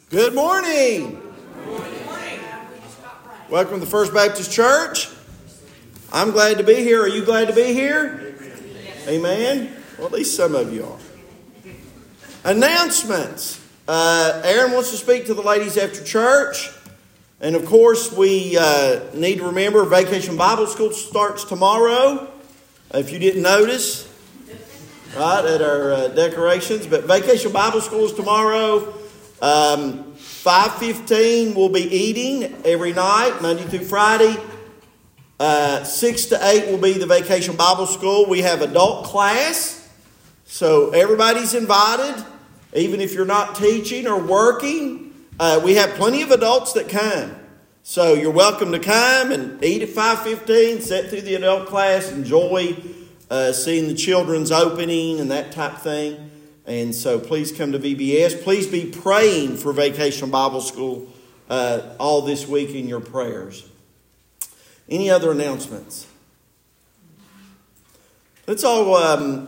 Good morning. Welcome to First Baptist Church. I'm glad to be here. Are you glad to be here? Amen. Well, at least some of you are. Announcements. Aaron wants to speak to the ladies after church. And of course, we need to remember Vacation Bible School starts tomorrow. If you didn't notice, right, at our decorations. But Vacation Bible School is tomorrow. 5:15 we'll be eating every night, Monday through Friday. 6 to 8 will be the Vacation Bible School. We have adult class, so everybody's invited, even if you're not teaching or working. We have plenty of adults that come. So you're welcome to come and eat at 5:15, sit through the adult class, enjoy seeing the children's opening and that type of thing. And so please come to VBS. Please be praying for Vacation Bible School all this week in your prayers. Any other announcements? Let's all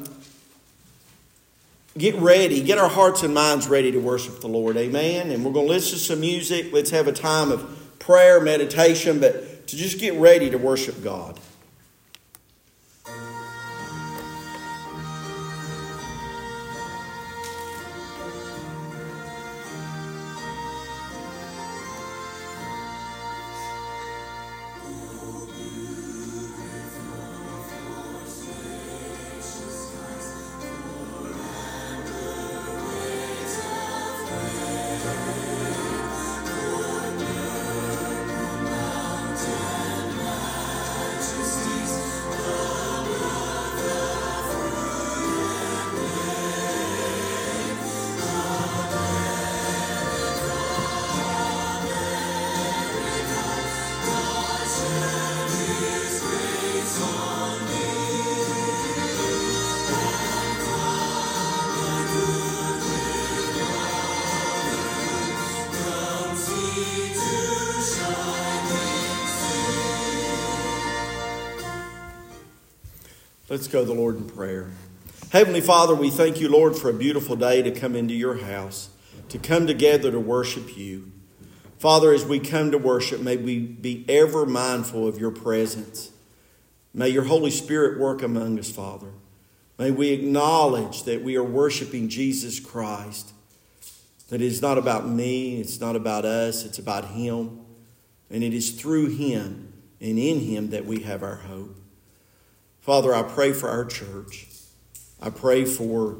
get ready. Get our hearts and minds ready to worship the Lord. Amen. And we're going to listen to some music. Let's have a time of prayer, meditation, but to just get ready to worship God. Let's go to the Lord in prayer. Heavenly Father, we thank you, Lord, for a beautiful day to come into your house, to come together to worship you. Father, as we come to worship, may we be ever mindful of your presence. May your Holy Spirit work among us, Father. May we acknowledge that we are worshiping Jesus Christ, that it is not about me, it's not about us, it's about him. And it is through him and in him that we have our hope. Father, I pray for our church. I pray for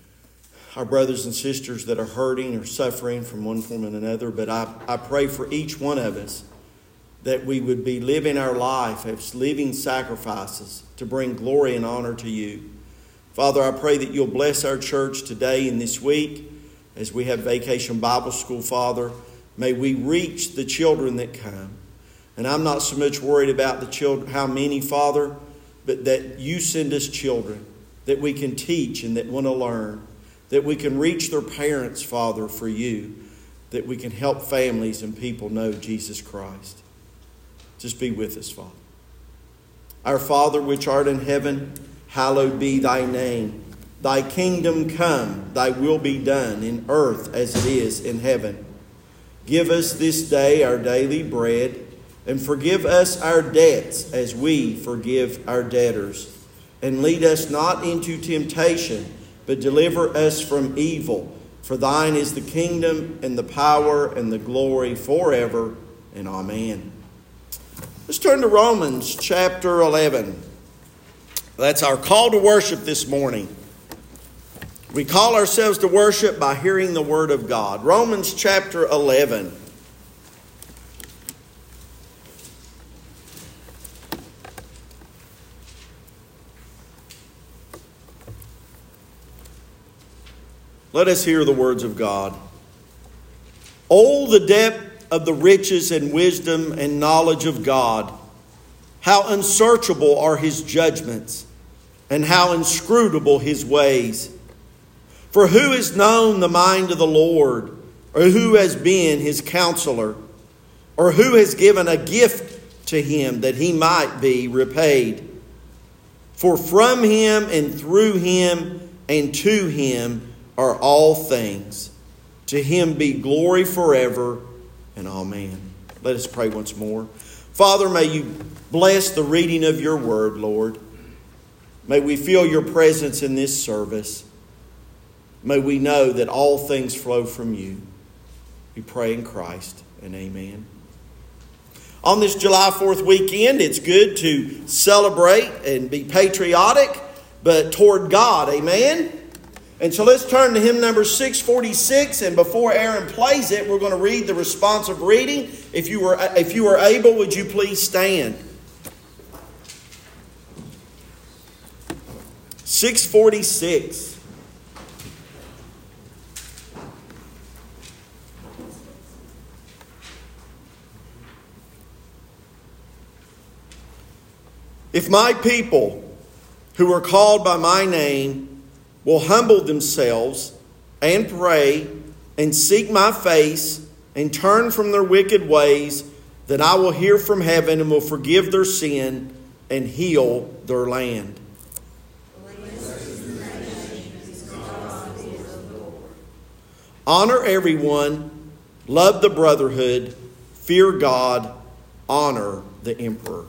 our brothers and sisters that are hurting or suffering from one form and another. But I pray for each one of us that we would be living our life as living sacrifices to bring glory and honor to you. Father, I pray that you'll bless our church today and this week as we have Vacation Bible School, Father. May we reach the children that come. And I'm not so much worried about the children, how many, Father, but that you send us children that we can teach and that want to learn, that we can reach their parents, Father, for you, that we can help families and people know Jesus Christ. Just be with us, Father. Our Father, which art in heaven, hallowed be thy name. Thy kingdom come, thy will be done in earth as it is in heaven. Give us this day our daily bread, and forgive us our debts as we forgive our debtors. And lead us not into temptation, but deliver us from evil. For thine is the kingdom and the power and the glory forever. And amen. Let's turn to Romans chapter 11. That's our call to worship this morning. We call ourselves to worship by hearing the word of God. Romans chapter 11. Let us hear the words of God. Oh, the depth of the riches and wisdom and knowledge of God! How unsearchable are his judgments, and how inscrutable his ways! For who has known the mind of the Lord, or who has been his counselor, or who has given a gift to him that he might be repaid? For from him and through him and to him are all things. To Him be glory forever and amen. Let us pray once more. Father, may You bless the reading of Your word, Lord. May we feel Your presence in this service. May we know that all things flow from You. We pray in Christ, and amen. On this July 4th weekend, it's good to celebrate and be patriotic, but toward God, amen? And so let's turn to hymn number 646, and before Aaron plays it, we're going to read the responsive reading. If you are able, would you please stand? 646. If my people who are called by my name will humble themselves and pray and seek my face and turn from their wicked ways, then I will hear from heaven and will forgive their sin and heal their land. Honor everyone, love the brotherhood, fear God, honor the emperor.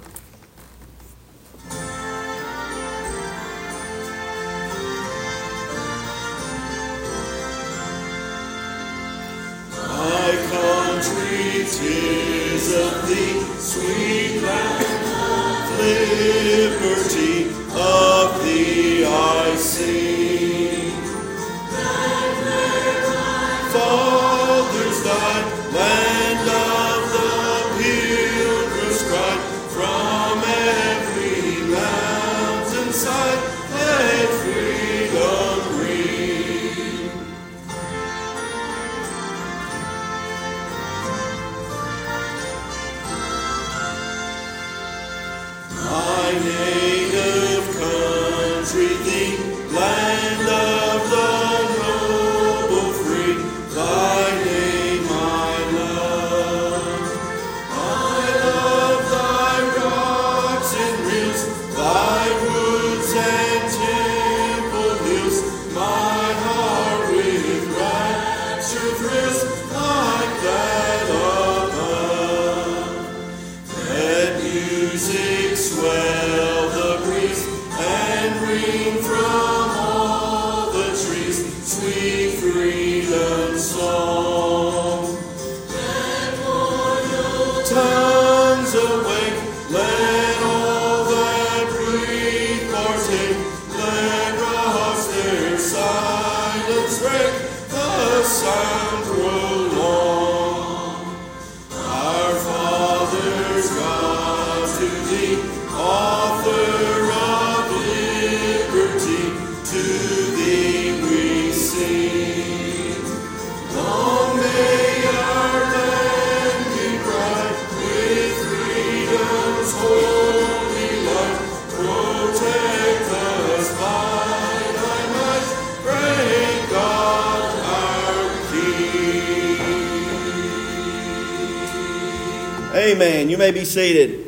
My country, 'tis of thee, sweet land of liberty, of thee I sing. That where my fathers died, land of the pilgrims cried, from every mountainside, let freedom ring. My native country, the land of the noble free, thy name I love. I love thy rocks and rills, thy woods and temple hills. My heart with rapture thrills like that above. Let music swell the breeze and ring from all the trees sweet freedom song. Let loyal tongues awake, let all that breathe partake, let rocks their silence break, the sound prolong. Our fathers, God, to thee, author of liberty, to thee we sing. Long may our land be bright with freedom's holy light. Protect us by thy might, great God, our King. Amen. You may be seated.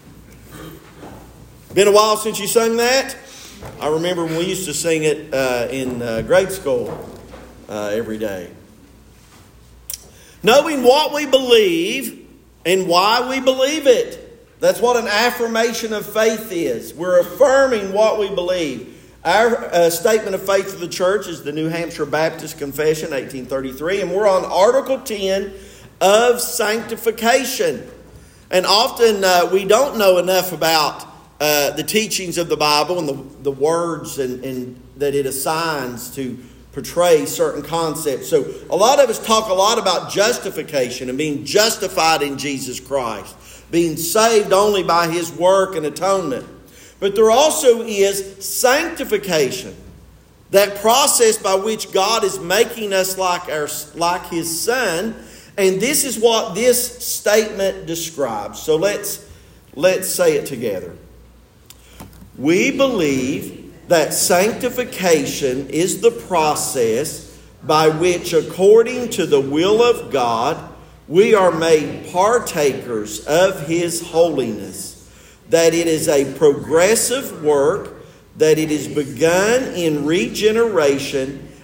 Been a while since you sung that? I remember when we used to sing it in grade school every day. Knowing what we believe and why we believe it. That's what an affirmation of faith is. We're affirming what we believe. Our statement of faith of the church is the New Hampshire Baptist Confession, 1833, and we're on Article 10 of sanctification. And often we don't know enough about the teachings of the Bible and the words and that it assigns to portray certain concepts. So a lot of us talk a lot about justification and being justified in Jesus Christ, being saved only by His work and atonement. But there also is sanctification, that process by which God is making us like His Son. And this is what this statement describes. So let's say it together. We believe that sanctification is the process by which, according to the will of God, we are made partakers of His holiness, that it is a progressive work, that it is begun in regeneration,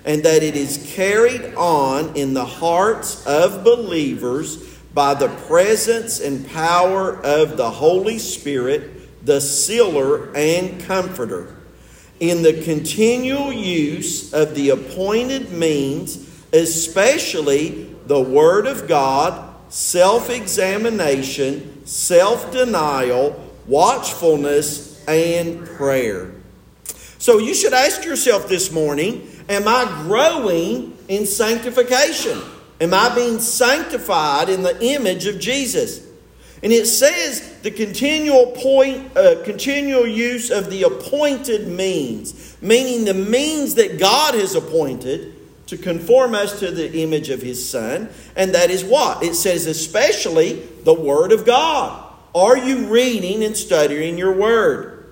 and that it is carried on in the hearts of believers by the presence and power of the Holy Spirit, the sealer and comforter, in the continual use of the appointed means, especially the Word of God, self-examination, self-denial, watchfulness, and prayer. So you should ask yourself this morning, am I growing in sanctification? Am I being sanctified in the image of Jesus? And it says the continual use of the appointed means, meaning the means that God has appointed to conform us to the image of His Son. And that is what? It says especially the Word of God. Are you reading and studying your Word?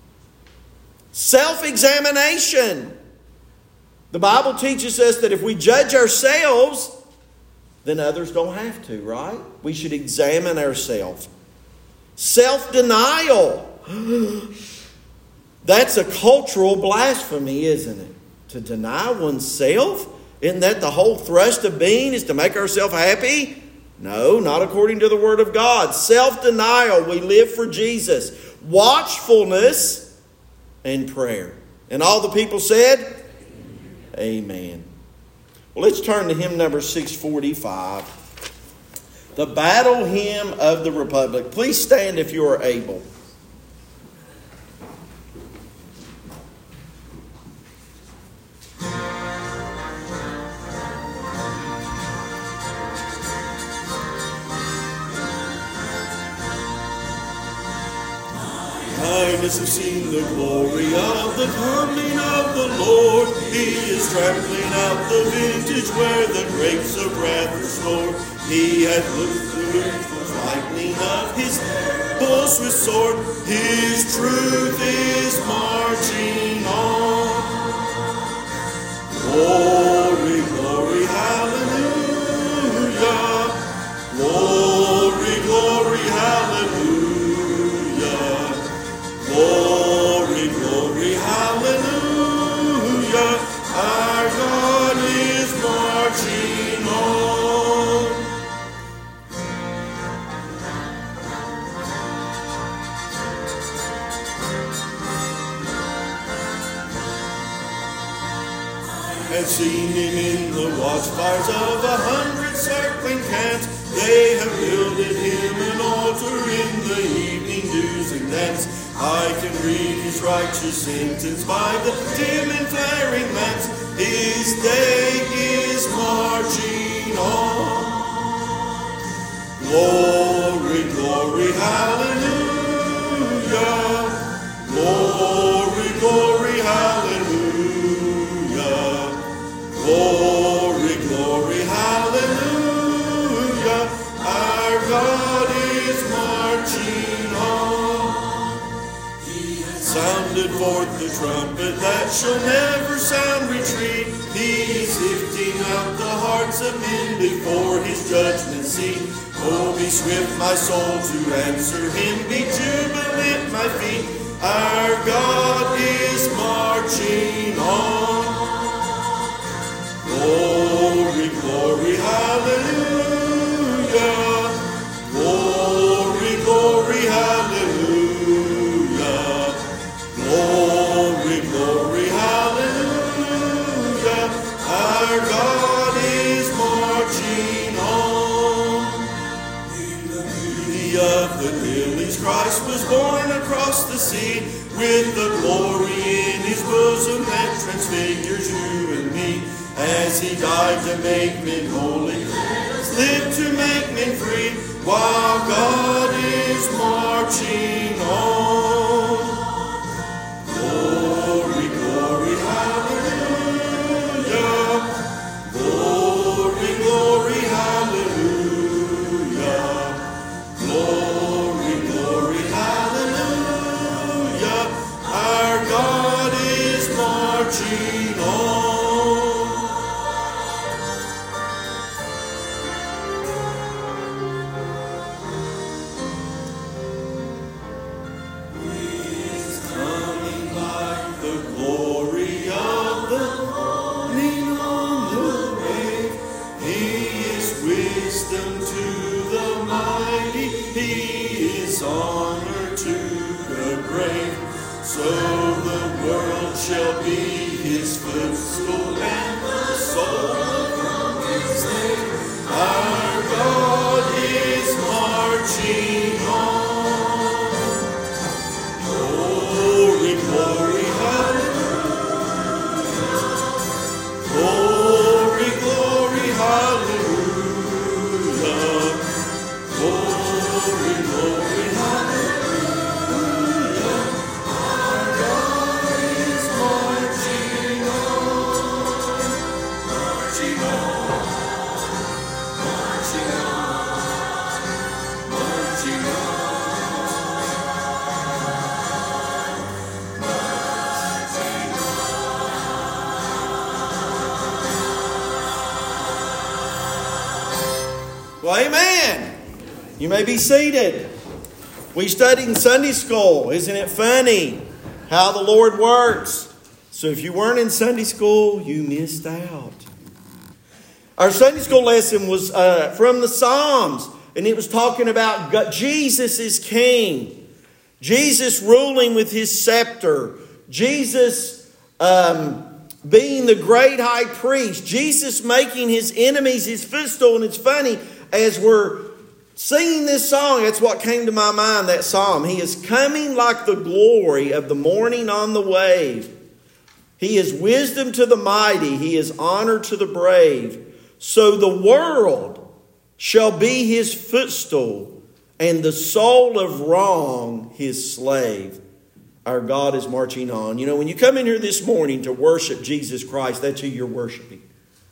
Self-examination. The Bible teaches us that if we judge ourselves, then others don't have to, right? We should examine ourselves. Self-denial. That's a cultural blasphemy, isn't it? To deny oneself? Isn't that the whole thrust of being, is to make ourselves happy? No, not according to the Word of God. Self-denial. We live for Jesus. Watchfulness and prayer. And all the people said, Amen. Well, let's turn to hymn number 645. The Battle Hymn of the Republic. Please stand if you are able. Eyes have seen the glory of the coming of the Lord. He is trampling out the vintage where the grapes of wrath are stored. He hath looked through the lightning of His pulse with sword. His truth is marching on. Glory, glory, hallelujah. Glory, glory, hallelujah. Glory, glory, hallelujah. Our God is marching on. And seen Him in the watchfires of 100 circling camps. They have builded Him an altar in the evening dews and dance. I can read His righteous sentence by the dim and flaring lamps. His day is marching on. Glory, glory, hallelujah. Glory, glory, hallelujah. Glory, glory, hallelujah. Our God is marching on. Sounded forth the trumpet that shall never sound retreat. He is sifting out the hearts of men before His judgment seat. Oh, be swift, my soul, to answer Him. Be jubilant, my feet. Our God is marching on. Glory, glory, hallelujah. Glory, glory, hallelujah. Glory, glory, hallelujah. Our God is marching on. In the beauty of the lilies, Christ was born across the sea, with the glory in His bosom that transfigures you and me. As He died to make men holy, lived to make men free, while God is marching on. Glory, glory, hallelujah. Glory, glory, hallelujah. Glory, glory, hallelujah. Our God is marching on. wisdom to the mighty. He is honor to the great. So the world shall be his footstool and the soul from his name. Our God is marching on. Glory, glory, hallelujah. Glory, glory, hallelujah. Glory, glory, hallelujah. Our God is marching on. Marching on. Marching on. Marching on. Well, amen. You may be seated. We studied in Sunday school. Isn't it funny how the Lord works? So if you weren't in Sunday school, you missed out. Our Sunday school lesson was from the Psalms, and it was talking about God, Jesus is King. Jesus ruling with his scepter. Jesus being the great high priest. Jesus making his enemies his footstool. And it's funny, as we're singing this song, that's what came to my mind, that psalm. He is coming like the glory of the morning on the wave. He is wisdom to the mighty. He is honor to the brave. So the world shall be his footstool, and the soul of wrong his slave. Our God is marching on. You know, when you come in here this morning to worship Jesus Christ, that's who you're worshiping.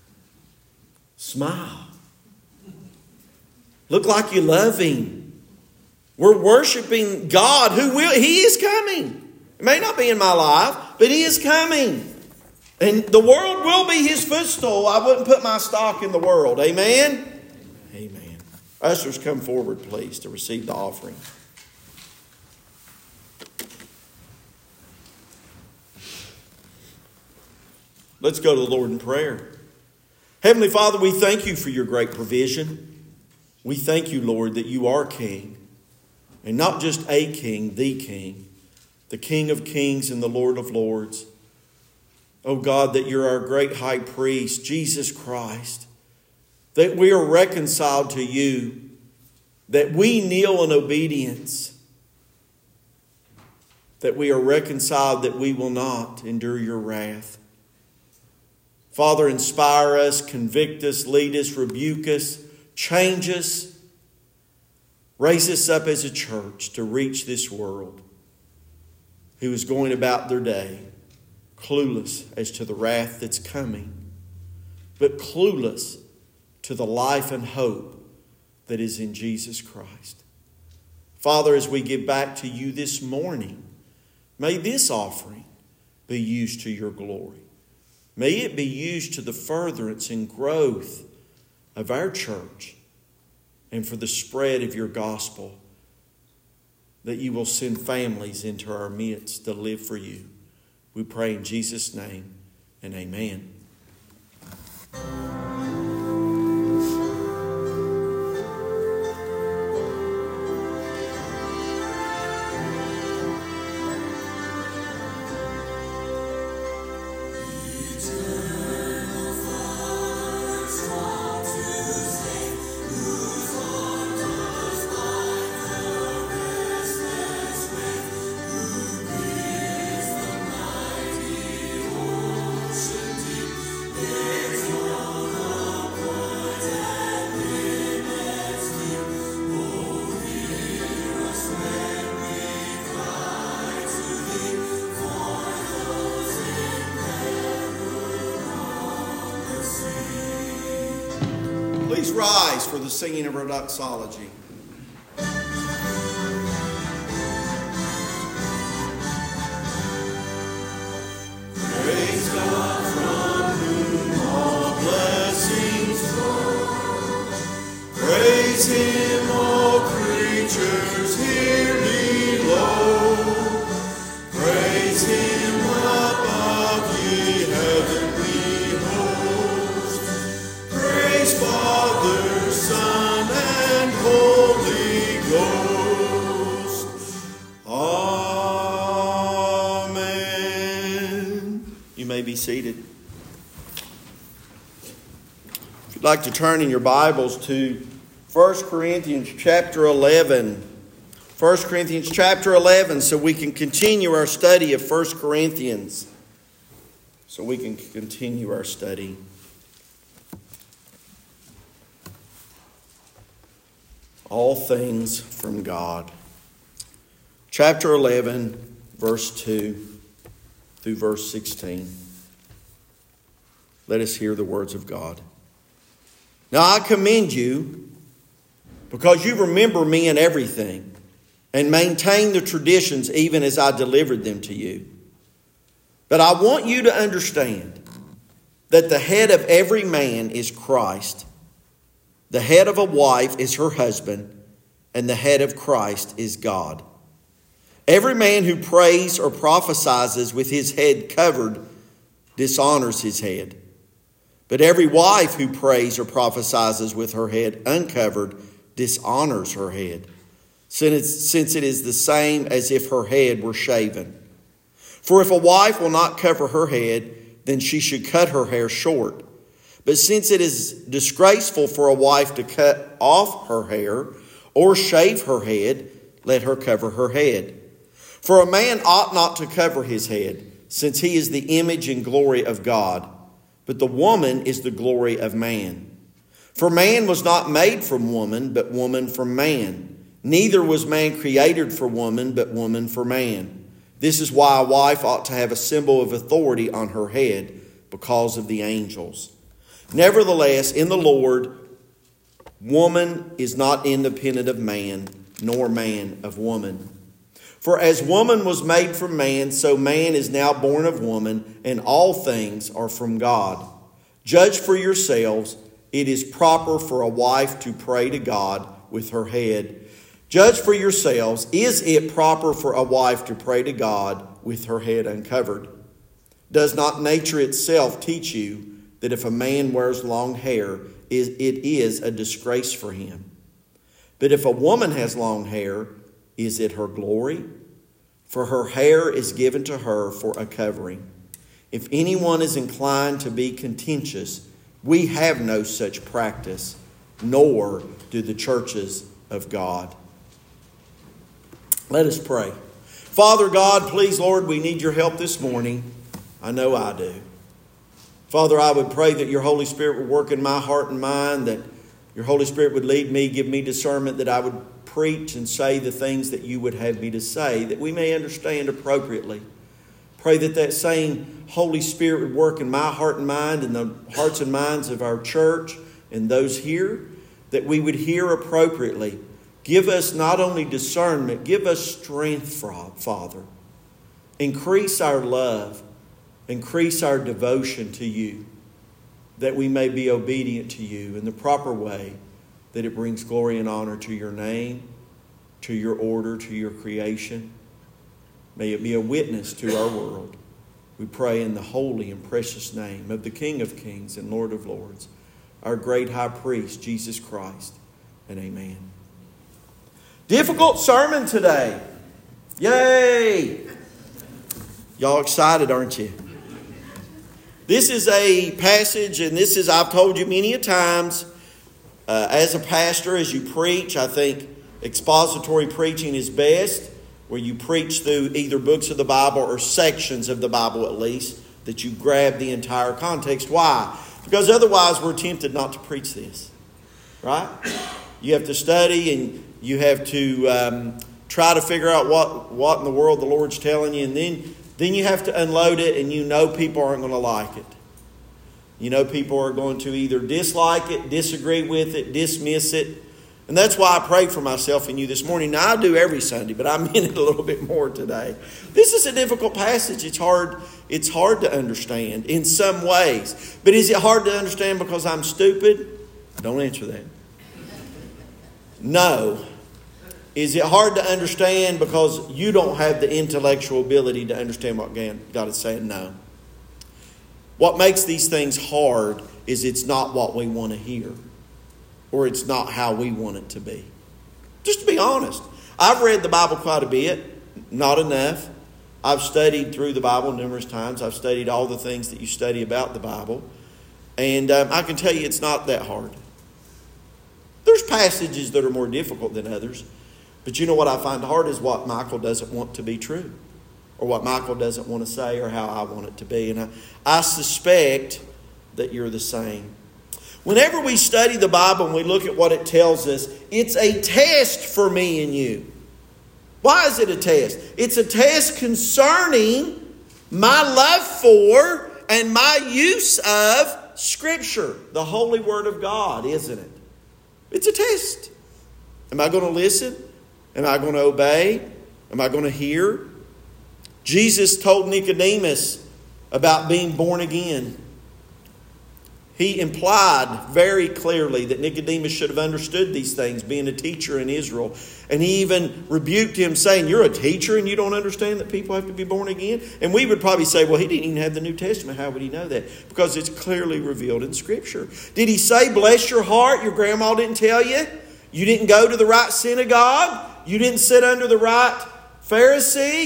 Smile. Look like you love him. We're worshiping God he is coming. It may not be in my life, but he is coming. And the world will be his footstool. I wouldn't put my stock in the world. Amen? Amen. Ushers, come forward, please, to receive the offering. Let's go to the Lord in prayer. Heavenly Father, we thank you for your great provision. We thank you, Lord, that you are King. And not just a King, the King of kings and the Lord of lords. Oh God, that you're our great high priest, Jesus Christ. That we are reconciled to you. That we kneel in obedience. That we are reconciled, that we will not endure your wrath. Father, inspire us, convict us, lead us, rebuke us, change us. Raise us up as a church to reach this world who is going about their day clueless as to the wrath that's coming, but clueless to the life and hope that is in Jesus Christ. Father, as we give back to you this morning, may this offering be used to your glory. May it be used to the furtherance and growth of our church and for the spread of your gospel, that you will send families into our midst to live for you. We pray in Jesus' name, and amen. Please rise for the singing of our doxology. Praise God from whom all blessings flow. Praise him, all creatures here below. Praise him above, ye heavenly hosts. Praise Father, seated. If you'd like to turn in your Bibles to 1 Corinthians chapter 11. 1 Corinthians chapter 11, so we can continue our study of 1 Corinthians. All things from God. Chapter 11, verse 2 through verse 16. Let us hear the words of God. Now I commend you because you remember me in everything and maintain the traditions even as I delivered them to you. But I want you to understand that the head of every man is Christ. The head of a wife is her husband, and the head of Christ is God. Every man who prays or prophesies with his head covered dishonors his head. But every wife who prays or prophesies with her head uncovered dishonors her head, since it is the same as if her head were shaven. For if a wife will not cover her head, then she should cut her hair short. But since it is disgraceful for a wife to cut off her hair or shave her head, let her cover her head. For a man ought not to cover his head, since he is the image and glory of God. But the woman is the glory of man. For man was not made from woman, but woman from man. Neither was man created for woman, but woman for man. This is why a wife ought to have a symbol of authority on her head, because of the angels. Nevertheless, in the Lord, woman is not independent of man, nor man of woman. For as woman was made from man, so man is now born of woman, and all things are from God. Judge for yourselves, it is proper for a wife to pray to God with her head. Judge for yourselves, is it proper for a wife to pray to God with her head uncovered? Does not nature itself teach you that if a man wears long hair, it is a disgrace for him? But if a woman has long hair, is it her glory? For her hair is given to her for a covering. If anyone is inclined to be contentious, we have no such practice, nor do the churches of God. Let us pray. Father God, please, Lord, we need your help this morning. I know I do. Father, I would pray that your Holy Spirit would work in my heart and mind, that your Holy Spirit would lead me, give me discernment, that I would preach and say the things that you would have me to say, that we may understand appropriately. Pray that that same Holy Spirit would work in my heart and mind and the hearts and minds of our church and those here, that we would hear appropriately. Give us not only discernment, give us strength, Father. Increase our love, increase our devotion to you, that we may be obedient to you in the proper way, that it brings glory and honor to your name, to your order, to your creation. May it be a witness to our world. We pray in the holy and precious name of the King of Kings and Lord of Lords, our great high priest, Jesus Christ, and amen. Difficult sermon today. Yay! Y'all excited, aren't you? This is a passage, and this is, I've told you many a times, as a pastor, as you preach, I think expository preaching is best, where you preach through either books of the Bible or sections of the Bible at least, that you grab the entire context. Why? Because otherwise we're tempted not to preach this, right? You have to study and you have to try to figure out what in the world the Lord's telling you, and then you have to unload it, and you know people aren't going to like it. You know people are going to either dislike it, disagree with it, dismiss it. And that's why I prayed for myself and you this morning. Now, I do every Sunday, but I meant it a little bit more today. This is a difficult passage. It's hard to understand in some ways. But is it hard to understand because I'm stupid? Don't answer that. No. Is it hard to understand because you don't have the intellectual ability to understand what God is saying? No. What makes these things hard is it's not what we want to hear, or it's not how we want it to be. Just to be honest, I've read the Bible quite a bit, not enough. I've studied through the Bible numerous times. I've studied all the things that you study about the Bible. And I can tell you it's not that hard. There's passages that are more difficult than others. But you know what I find hard is what Michael doesn't want to be true. Or what Michael doesn't want to say or how I want it to be. And I suspect that you're the same. Whenever we study the Bible and we look at what it tells us, it's a test for me and you. Why is it a test? It's a test concerning my love for and my use of Scripture, the Holy Word of God, isn't it? It's a test. Am I going to listen? Am I going to obey? Am I going to hear? Jesus told Nicodemus about being born again. He implied very clearly that Nicodemus should have understood these things, being a teacher in Israel. And he even rebuked him, saying, "You're a teacher and you don't understand that people have to be born again?" And we would probably say, well, he didn't even have the New Testament. How would he know that? Because it's clearly revealed in Scripture. Did he say, bless your heart, your grandma didn't tell you? You didn't go to the right synagogue? You didn't sit under the right Pharisee?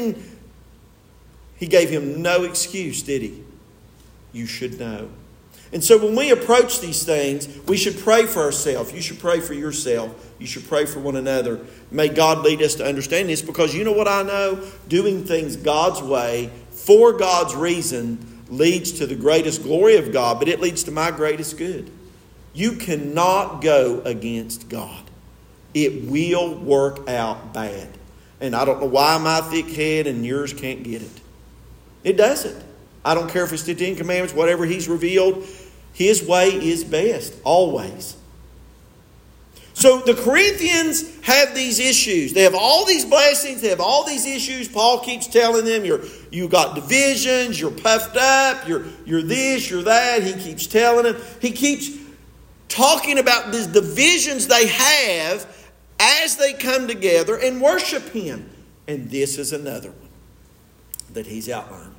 He gave him no excuse, did he? You should know. And so when we approach these things, we should pray for ourselves. You should pray for yourself. You should pray for one another. May God lead us to understand this, because you know what I know? Doing things God's way, for God's reason, leads to the greatest glory of God, but it leads to my greatest good. You cannot go against God. It will work out bad. And I don't know why my thick head and yours can't get it. It doesn't. I don't care if it's the Ten Commandments, whatever He's revealed. His way is best, always. So the Corinthians have these issues. They have all these blessings. They have all these issues. Paul keeps telling them, you've got divisions. You're puffed up. You're this, you're that. He keeps telling them. He keeps talking about these divisions they have as they come together and worship Him. And this is another one that he's outlined.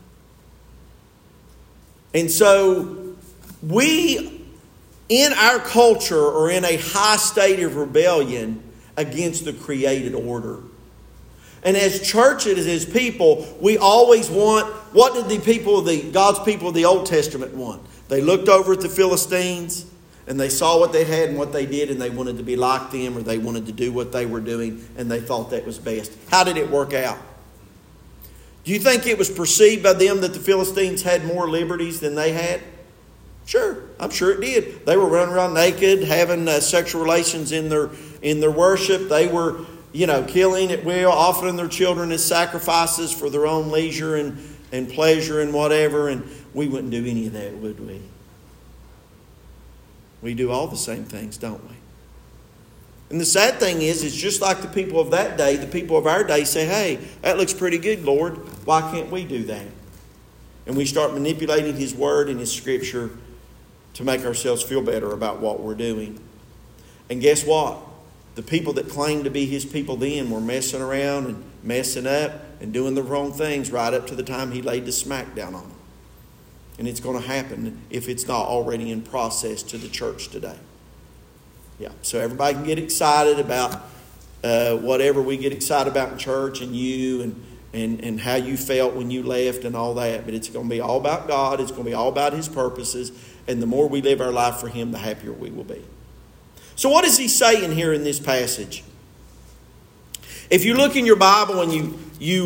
And so we, in our culture, are in a high state of rebellion against the created order. And as churches, as people, we always want, what did God's people of the Old Testament want? They looked over at the Philistines and they saw what they had and what they did, and they wanted to be like them, or they wanted to do what they were doing, and they thought that was best. How did it work out? Do you think it was perceived by them that the Philistines had more liberties than they had? Sure, I'm sure it did. They were running around naked, having sexual relations in their worship. They were, killing at will, offering their children as sacrifices for their own leisure and pleasure and whatever. And we wouldn't do any of that, would we? We do all the same things, don't we? And the sad thing is, it's just like the people of that day, the people of our day say, hey, that looks pretty good, Lord. Why can't we do that? And we start manipulating His Word and His Scripture to make ourselves feel better about what we're doing. And guess what? The people that claimed to be His people then were messing around and messing up and doing the wrong things right up to the time He laid the smack down on them. And it's going to happen if it's not already in process to the church today. Yeah, so everybody can get excited about whatever we get excited about in church, and you and how you felt when you left and all that. But it's going to be all about God. It's going to be all about His purposes. And the more we live our life for Him, the happier we will be. So what is he saying here in this passage? If you look in your Bible and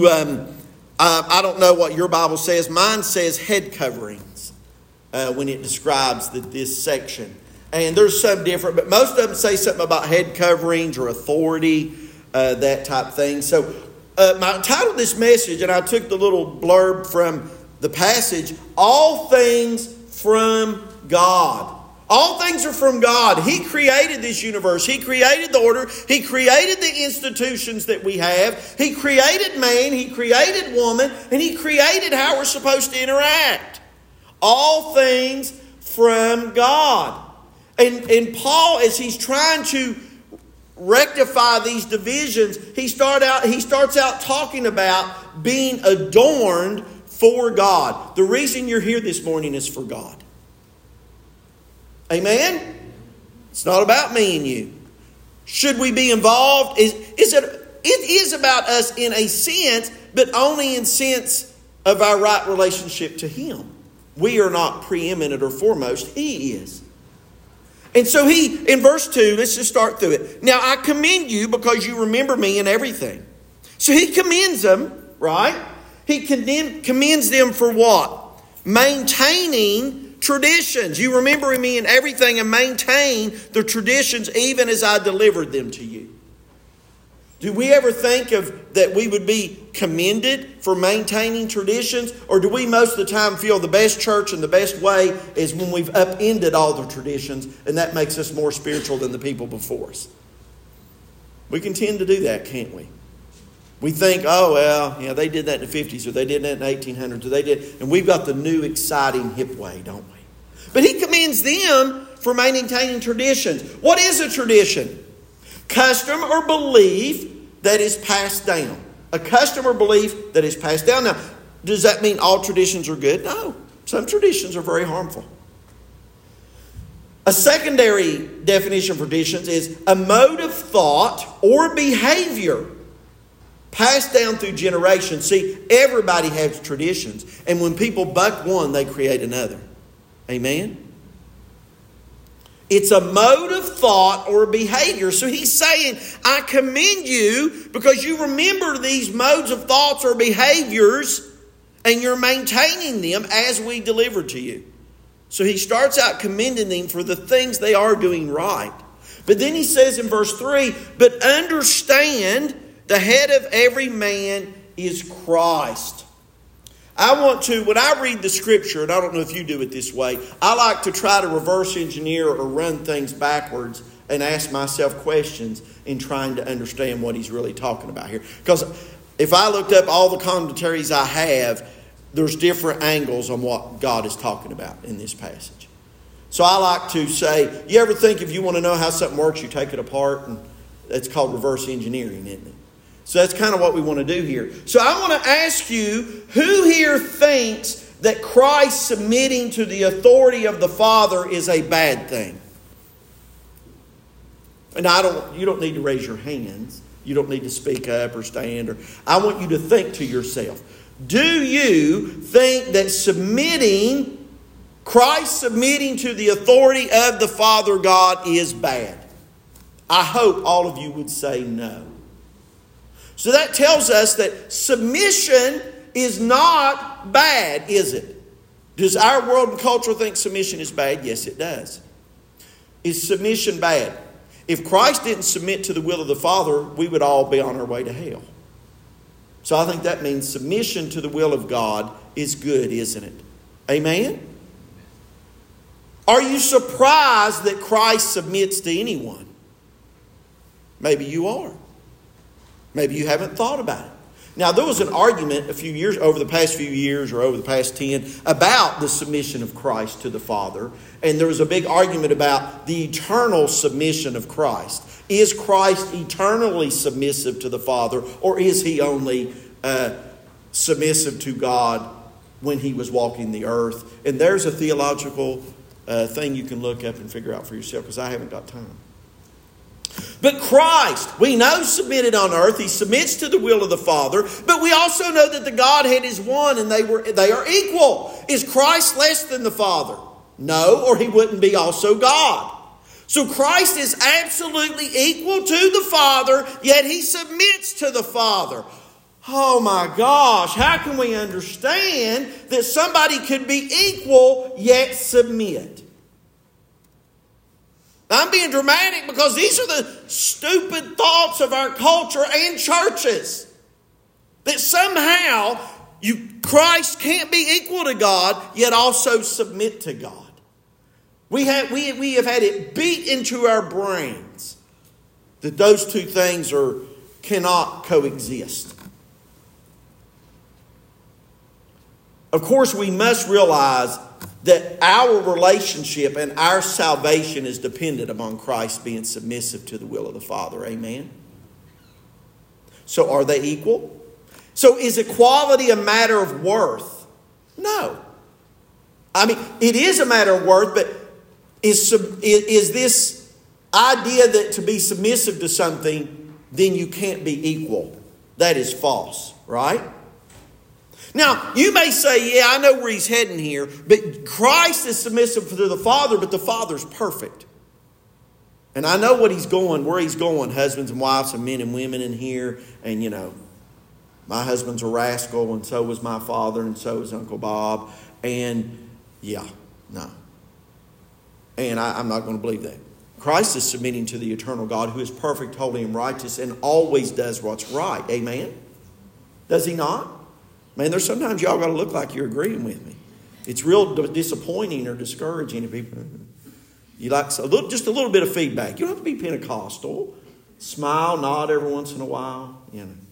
I don't know what your Bible says. Mine says head coverings when it describes this section. And there's some different, but most of them say something about head coverings or authority, that type thing. So I titled this message, and I took the little blurb from the passage, All Things from God. All things are from God. He created this universe. He created the order. He created the institutions that we have. He created man. He created woman. And He created how we're supposed to interact. All things from God. And Paul, as he's trying to rectify these divisions, he starts out talking about being adorned for God. The reason you're here this morning is for God. Amen? It's not about me and you. Should we be involved? Is it is about us in a sense, but only in sense of our right relationship to Him. We are not preeminent or foremost. He is. And so in verse 2, let's just start through it. Now I commend you because you remember me in everything. So he commends them, right? He commends them for what? Maintaining traditions. You remember me in everything and maintain the traditions even as I delivered them to you. Do we ever think of that we would be commended for maintaining traditions? Or do we most of the time feel the best church and the best way is when we've upended all the traditions and that makes us more spiritual than the people before us? We can tend to do that, can't we? We think, oh, well, they did that in the 50s or they did that in the 1800s or they did. And we've got the new exciting hip way, don't we? But he commends them for maintaining traditions. What is a tradition? Custom or belief that is passed down. A custom or belief that is passed down. Now, does that mean all traditions are good? No. Some traditions are very harmful. A secondary definition for traditions is a mode of thought or behavior passed down through generations. See, everybody has traditions. And when people buck one, they create another. Amen? It's a mode of thought or behavior. So he's saying, I commend you because you remember these modes of thoughts or behaviors and you're maintaining them as we delivered to you. So he starts out commending them for the things they are doing right. But then he says in verse 3, but understand the head of every man is Christ. When I read the Scripture, and I don't know if you do it this way, I like to try to reverse engineer or run things backwards and ask myself questions in trying to understand what he's really talking about here. Because if I looked up all the commentaries I have, there's different angles on what God is talking about in this passage. So I like to say, you ever think if you want to know how something works, you take it apart? And that's called reverse engineering, isn't it? So that's kind of what we want to do here. So I want to ask you, who here thinks that Christ submitting to the authority of the Father is a bad thing? And you don't need to raise your hands. You don't need to speak up or stand. I want you to think to yourself, do you think that Christ submitting to the authority of the Father God is bad? I hope all of you would say no. So that tells us that submission is not bad, is it? Does our world and culture think submission is bad? Yes, it does. Is submission bad? If Christ didn't submit to the will of the Father, we would all be on our way to hell. So I think that means submission to the will of God is good, isn't it? Amen? Are you surprised that Christ submits to anyone? Maybe you are. Maybe you haven't thought about it. Now, there was an argument over the past few years or over the past 10 about the submission of Christ to the Father. And there was a big argument about the eternal submission of Christ. Is Christ eternally submissive to the Father, or is he only submissive to God when he was walking the earth? And there's a theological thing you can look up and figure out for yourself, because I haven't got time. But Christ, we know, submitted on earth. He submits to the will of the Father. But we also know that the Godhead is one and they are equal. Is Christ less than the Father? No, or he wouldn't be also God. So Christ is absolutely equal to the Father, yet he submits to the Father. Oh my gosh, how can we understand that somebody could be equal yet submit? I'm being dramatic because these are the stupid thoughts of our culture and churches. That somehow Christ can't be equal to God, yet also submit to God. We have had it beat into our brains that those two things cannot coexist. Of course, we must realize that our relationship and our salvation is dependent upon Christ being submissive to the will of the Father. Amen? So are they equal? So is equality a matter of worth? No. I mean, it is a matter of worth, but is this idea that to be submissive to something then you can't be equal. That is false, right? Now, you may say, yeah, I know where he's heading here, but Christ is submissive to the Father, but the Father's perfect. And I know where he's going, husbands and wives and men and women in here. And, my husband's a rascal, and so was my father, and so is Uncle Bob. And, no. And I'm not going to believe that. Christ is submitting to the eternal God who is perfect, holy, and righteous and always does what's right. Amen? Does he not? Man, there's sometimes y'all got to look like you're agreeing with me. It's real disappointing or discouraging if people... You like just a little bit of feedback. You don't have to be Pentecostal. Smile, nod every once in a while.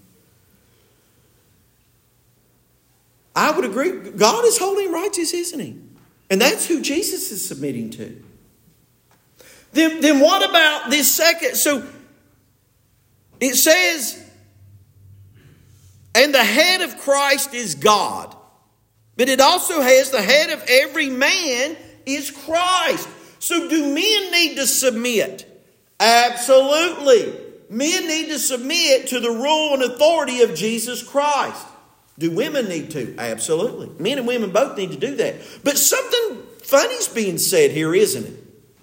I would agree. God is holy and righteous, isn't he? And that's who Jesus is submitting to. Then what about this second? So it says, and the head of Christ is God. But it also has the head of every man is Christ. So do men need to submit? Absolutely. Men need to submit to the rule and authority of Jesus Christ. Do women need to? Absolutely. Men and women both need to do that. But something funny's being said here, isn't it?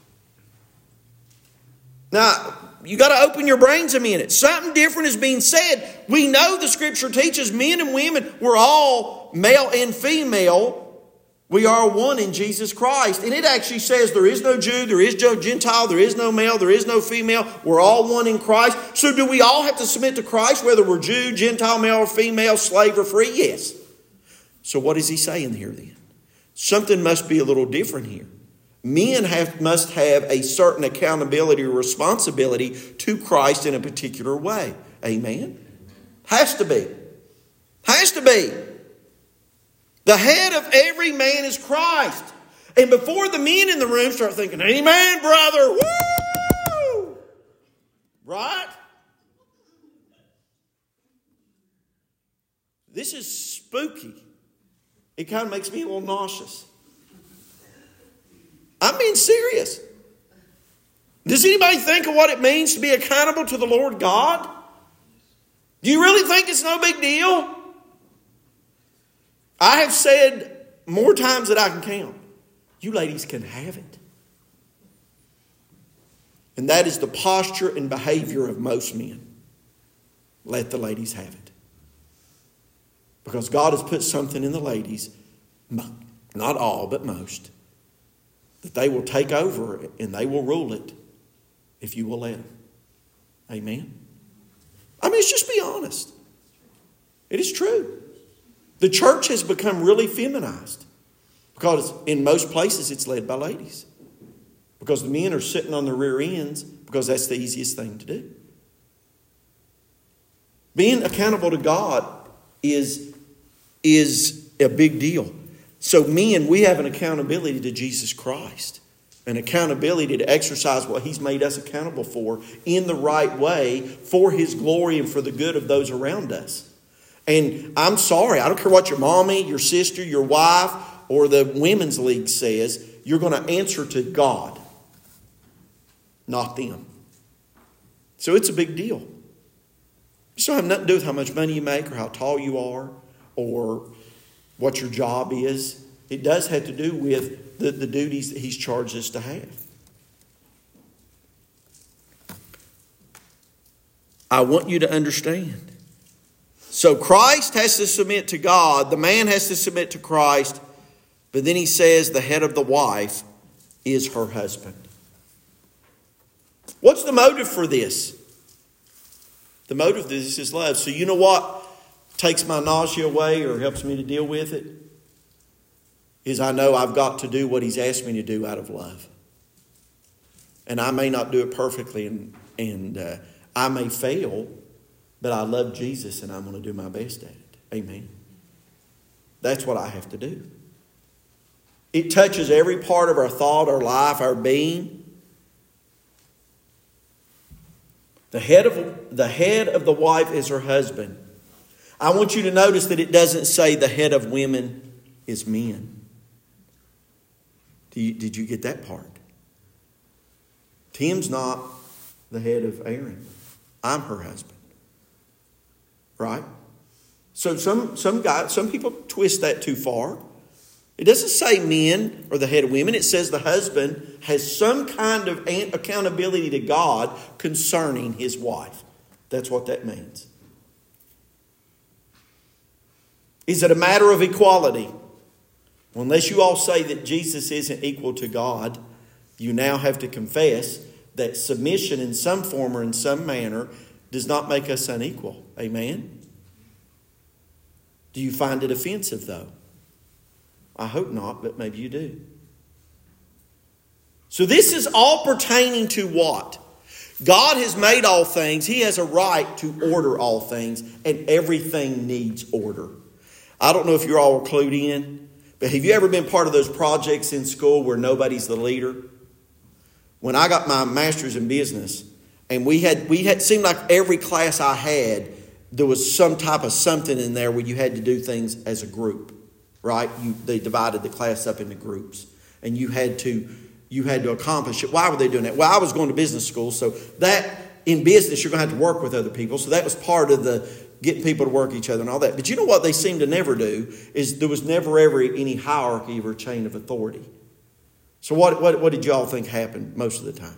Now, you got to open your brains a minute. Something different is being said. We know the Scripture teaches men and women, we're all male and female. We are one in Jesus Christ. And it actually says there is no Jew, there is no Gentile, there is no male, there is no female. We're all one in Christ. So do we all have to submit to Christ, whether we're Jew, Gentile, male or female, slave or free? Yes. So what is he saying here then? Something must be a little different here. Men must have a certain accountability or responsibility to Christ in a particular way. Amen? Has to be. Has to be. The head of every man is Christ. And before the men in the room start thinking, amen, brother, woo! Right? This is spooky. It kind of makes me a little nauseous. I'm being serious. Does anybody think of what it means to be accountable to the Lord God? Do you really think it's no big deal? I have said more times than I can count, you ladies can have it. And that is the posture and behavior of most men. Let the ladies have it. Because God has put something in the ladies, not all, but most, that they will take over and they will rule it if you will let them. Amen? Let's just be honest. It is true. The church has become really feminized because in most places it's led by ladies. Because the men are sitting on the rear ends because that's the easiest thing to do. Being accountable to God is a big deal. So men, we have an accountability to Jesus Christ. An accountability to exercise what He's made us accountable for in the right way for His glory and for the good of those around us. And I'm sorry, I don't care what your mommy, your sister, your wife, or the women's league says, you're going to answer to God, not them. So it's a big deal. It don't have nothing to do with how much money you make or how tall you are or what your job is. It does have to do with the duties that He's charged us to have. I want you to understand. So Christ has to submit to God. The man has to submit to Christ. But then he says the head of the wife is her husband. What's the motive for this? The motive for this is love. So you know what takes my nausea away or helps me to deal with it? Is I know I've got to do what He's asked me to do out of love. And I may not do it perfectly and I may fail. But I love Jesus and I'm going to do my best at it. Amen. That's what I have to do. It touches every part of our thought, our life, our being. The head of the wife is her husband. I want you to notice that it doesn't say the head of women is men. Did you get that part? Tim's not the head of Aaron. I'm her husband. Right? So some people twist that too far. It doesn't say men are the head of women. It says the husband has some kind of accountability to God concerning his wife. That's what that means. Is it a matter of equality? Well, unless you all say that Jesus isn't equal to God, you now have to confess that submission in some form or in some manner does not make us unequal. Amen? Do you find it offensive, though? I hope not, but maybe you do. So this is all pertaining to what? God has made all things. He has a right to order all things, and everything needs order. I don't know if you're all clued in, but have you ever been part of those projects in school where nobody's the leader? When I got my master's in business, and we had seemed like every class I had, there was some type of something in there where you had to do things as a group, right? They divided the class up into groups, and you had to accomplish it. Why were they doing that? Well, I was going to business school, so that in business you're going to have to work with other people. So that was part of the getting people to work each other and all that. But you know what they seem to never do is there was never ever any hierarchy or chain of authority. So what did you all think happened most of the time?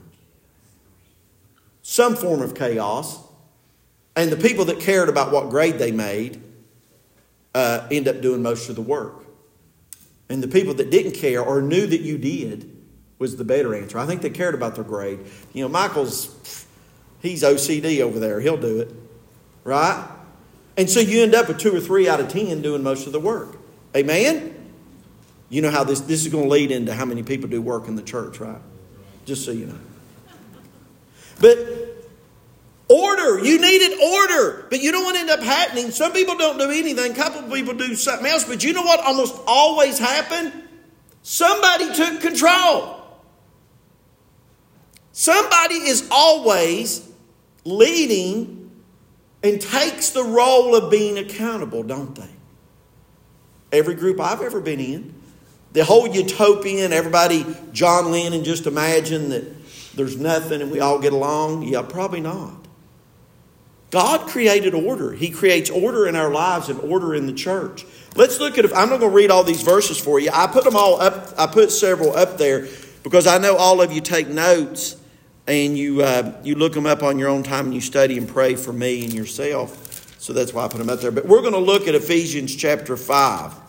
Some form of chaos. And the people that cared about what grade they made end up doing most of the work. And the people that didn't care or knew that you did was the better answer. I think they cared about their grade. You know, he's OCD over there. He'll do it. Right? And so you end up with 2 or 3 out of 10 doing most of the work. Amen? You know how this is going to lead into how many people do work in the church, right? Just so you know. But order. You needed order. But you know what ended up happening? Some people don't do anything. A couple of people do something else. But you know what almost always happened? Somebody took control. Somebody is always leading and takes the role of being accountable, don't they? Every group I've ever been in. The whole utopian, everybody, John Lennon, just imagine that there's nothing and we all get along. Yeah, probably not. God created order. He creates order in our lives and order in the church. Let's look at I'm not going to read all these verses for you. I put them all up. I put several up there because I know all of you take notes and you look them up on your own time and you study and pray for me and yourself. So that's why I put them up there. But we're going to look at Ephesians chapter 5.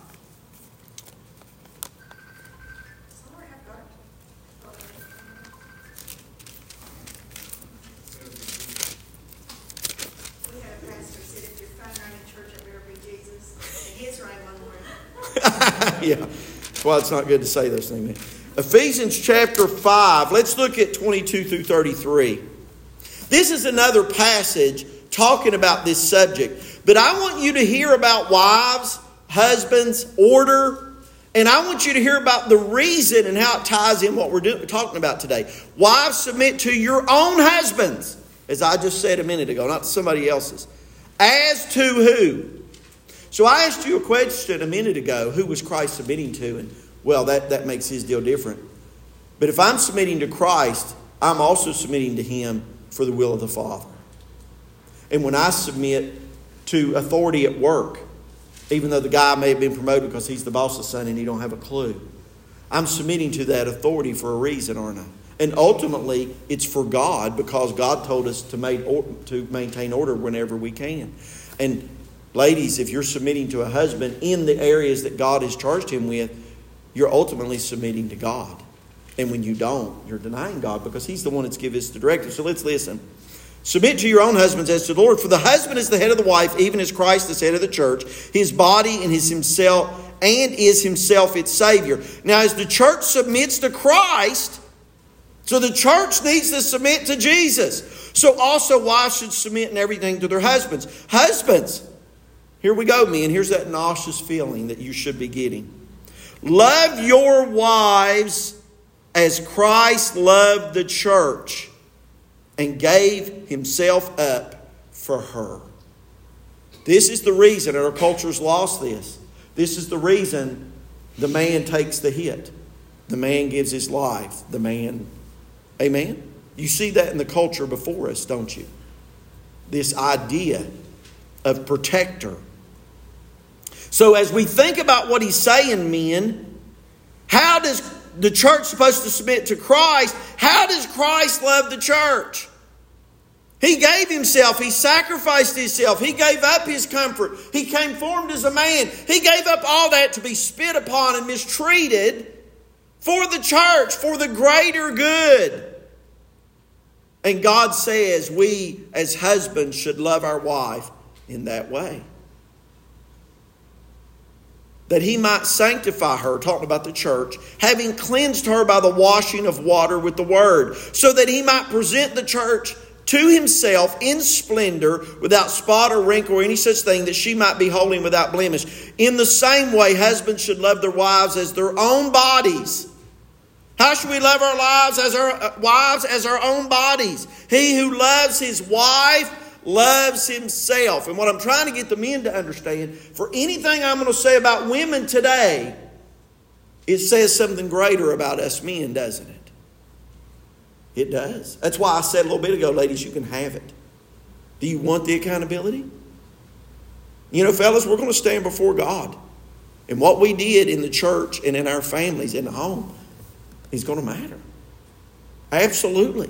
Yeah, well, it's not good to say those things. Ephesians chapter 5, let's look at 22 through 33. This is another passage talking about this subject. But I want you to hear about wives, husbands, order. And I want you to hear about the reason and how it ties in what we're talking about today. Wives, submit to your own husbands, as I just said a minute ago, not to somebody else's. As to who? So I asked you a question a minute ago, who was Christ submitting to? And well, that makes his deal different. But if I'm submitting to Christ, I'm also submitting to him for the will of the Father. And when I submit to authority at work, even though the guy may have been promoted because he's the boss's son and he don't have a clue, I'm submitting to that authority for a reason, aren't I? And ultimately, it's for God because God told us to maintain order whenever we can. And ladies, if you're submitting to a husband in the areas that God has charged him with, you're ultimately submitting to God. And when you don't, you're denying God because he's the one that's given us the directive. So let's listen. Submit to your own husbands as to the Lord. For the husband is the head of the wife, even as Christ is head of the church, his body and is himself its Savior. Now, as the church submits to Christ, so the church needs to submit to Jesus. So also wives should submit in everything to their husbands. Husbands, here we go, men. Here's that nauseous feeling that you should be getting. Love your wives as Christ loved the church and gave himself up for her. This is the reason, and our culture's lost this. This is the reason the man takes the hit. The man gives his life. The man, amen? You see that in the culture before us, don't you? this idea of protector. So as we think about what he's saying, men, how does the church supposed to submit to Christ? How does Christ love the church? He gave himself. He sacrificed himself. He gave up his comfort. He came formed as a man. He gave up all that to be spit upon and mistreated for the church, for the greater good. And God says we as husbands should love our wife in that way. That he might sanctify her, talking about the church, having cleansed her by the washing of water with the word, so that he might present the church to himself in splendor, without spot or wrinkle or any such thing, that she might be holy and without blemish. In the same way, husbands should love their wives as their own bodies. How should we love our wives as our own bodies? He who loves his wife loves himself. And what I'm trying to get the men to understand, for anything I'm going to say about women today, it says something greater about us men, doesn't it? It does. That's why I said a little bit ago, ladies, you can have it. Do you want the accountability? You know, fellas, we're going to stand before God. And what we did in the church and in our families, in the home, is going to matter. Absolutely.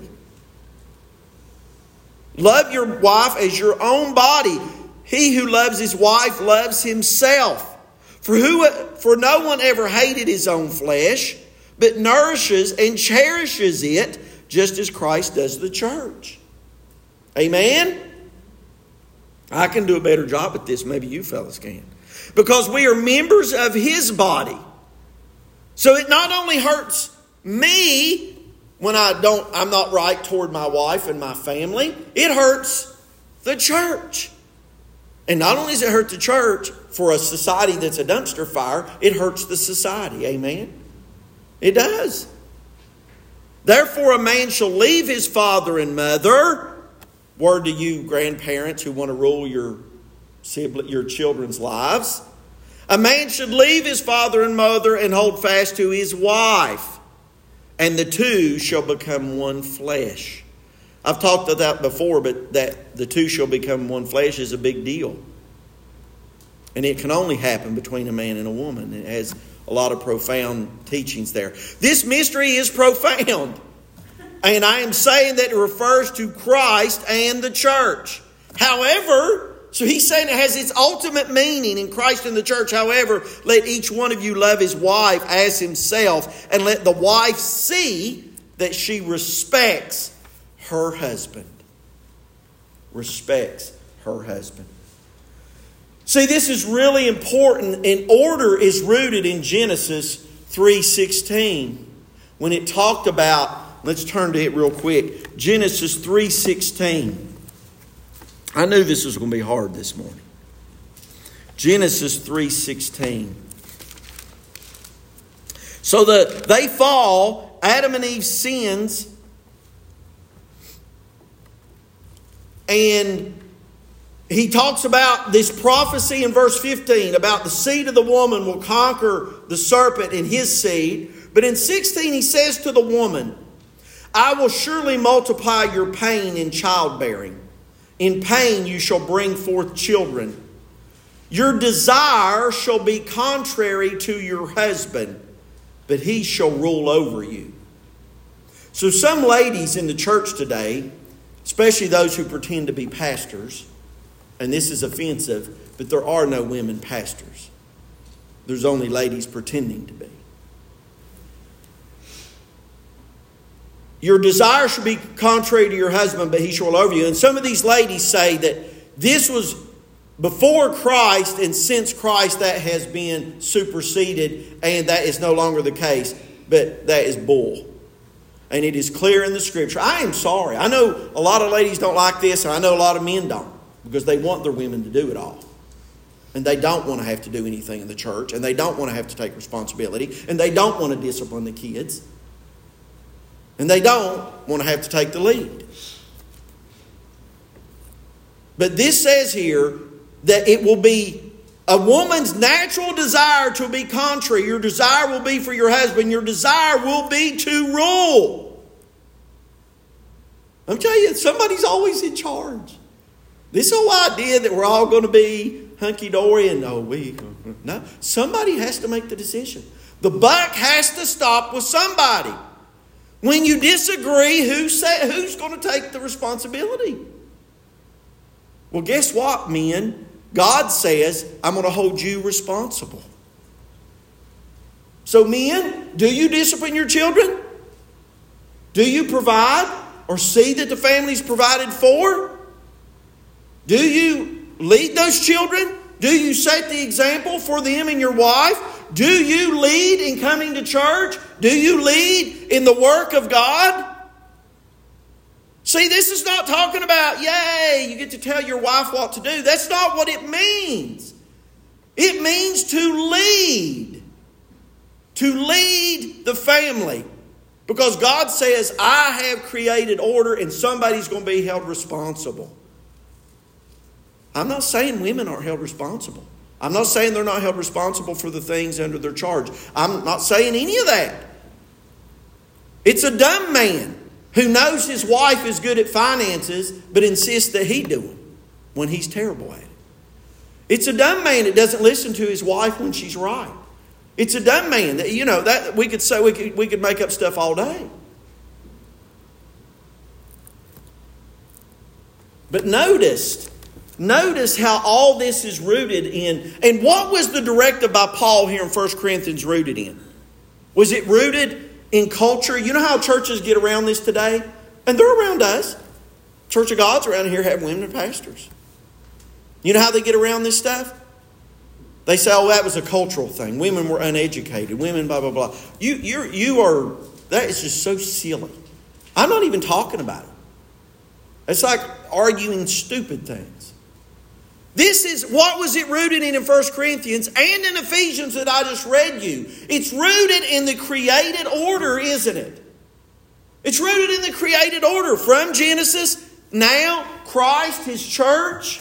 Love your wife as your own body. He who loves his wife loves himself. For no one ever hated his own flesh, but nourishes and cherishes it, just as Christ does the church. Amen? I can do a better job at this. Maybe you fellas can. Because we are members of his body. So it not only hurts me when I'm not right toward my wife and my family, it hurts the church. And not only does it hurt the church, for a society that's a dumpster fire, it hurts the society. Amen? It does. Therefore, a man shall leave his father and mother. Word to you, grandparents who want to rule your children's lives. A man should leave his father and mother and hold fast to his wife, and the two shall become one flesh. I've talked about that before, but that the two shall become one flesh is a big deal. And it can only happen between a man and a woman. It has a lot of profound teachings there. This mystery is profound. And I am saying that it refers to Christ and the church. However, so he's saying it has its ultimate meaning in Christ and the church. However, let each one of you love his wife as himself, and let the wife see that she respects her husband. Respects her husband. See, this is really important, and order is rooted in Genesis 3:16. When it talked about, let's turn to it real quick. Genesis 3:16. I knew this was going to be hard this morning. Genesis 3:16. So they fall, Adam and Eve sins, and he talks about this prophecy in verse 15 about the seed of the woman will conquer the serpent and his seed. But in 16 he says to the woman, I will surely multiply your pain in childbearing. In pain you shall bring forth children. Your desire shall be contrary to your husband, but he shall rule over you. So some ladies in the church today, especially those who pretend to be pastors, and this is offensive, but there are no women pastors. There's only ladies pretending to be. Your desire should be contrary to your husband, but he shall rule over you. And some of these ladies say that this was before Christ, and since Christ that has been superseded, and that is no longer the case. But that is bull. And it is clear in the Scripture. I am sorry. I know a lot of ladies don't like this, and I know a lot of men don't, because they want their women to do it all. And they don't want to have to do anything in the church, and they don't want to have to take responsibility, and they don't want to discipline the kids. And they don't want to have to take the lead. But this says here that it will be a woman's natural desire to be contrary. Your desire will be for your husband. Your desire will be to rule. I'm telling you, somebody's always in charge. This whole idea that we're all going to be hunky-dory and no, somebody has to make the decision. The buck has to stop with somebody. When you disagree, who's going to take the responsibility? Well, guess what, men? God says, I'm going to hold you responsible. So men, do you discipline your children? Do you provide or see that the family's provided for? Do you lead those children? Do you set the example for them and your wife? Do you lead in coming to church? Do you lead in the work of God? See, this is not talking about, yay, you get to tell your wife what to do. That's not what it means. It means to lead. To lead the family. Because God says, I have created order and somebody's going to be held responsible. I'm not saying women aren't held responsible. I'm not saying they're not held responsible for the things under their charge. I'm not saying any of that. It's a dumb man who knows his wife is good at finances but insists that he do them when he's terrible at it. It's a dumb man that doesn't listen to his wife when she's right. It's a dumb man that, that we could say we could make up stuff all day. But notice how all this is rooted in. And what was the directive by Paul here in 1 Corinthians rooted in? Was it rooted in culture? You know how churches get around this today? And they're around us. Church of God's around here have women that You know how they get around this stuff? They say, that was a cultural thing. Women were uneducated. Women blah, blah, blah. That is just so silly. I'm not even talking about it. It's like arguing stupid things. This is, what was it rooted in 1 Corinthians and in Ephesians that I just read you? It's rooted in the created order, isn't it? It's rooted in the created order from Genesis, now Christ, His church.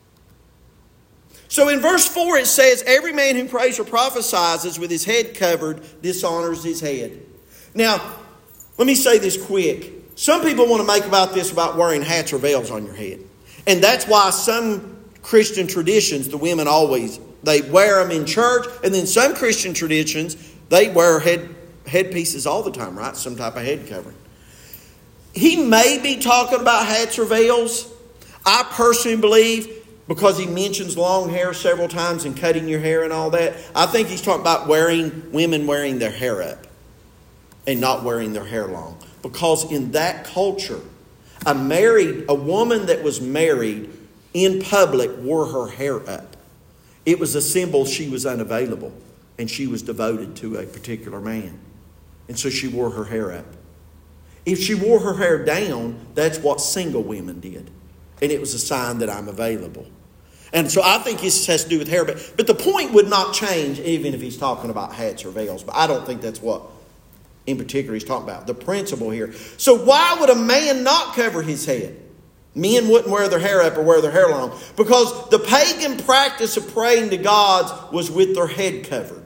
So in verse 4 it says, every man who prays or prophesies with his head covered dishonors his head. Now, let me say this quick. Some people want to make about wearing hats or veils on your head. And that's why some Christian traditions, the women they wear them in church. And then some Christian traditions, they wear headpieces all the time, right? Some type of head covering. He may be talking about hats or veils. I personally believe, because he mentions long hair several times and cutting your hair and all that, I think he's talking about women wearing their hair up and not wearing their hair long. Because in that culture, a woman that was married in public wore her hair up. It was a symbol she was unavailable and she was devoted to a particular man. And so she wore her hair up. If she wore her hair down, that's what single women did. And it was a sign that I'm available. And so I think this has to do with hair. But the point would not change even if he's talking about hats or veils. But I don't think that's what in particular he's talking about. The principle here. So why would a man not cover his head? Men wouldn't wear their hair up or wear their hair long. Because the pagan practice of praying to gods was with their head covered.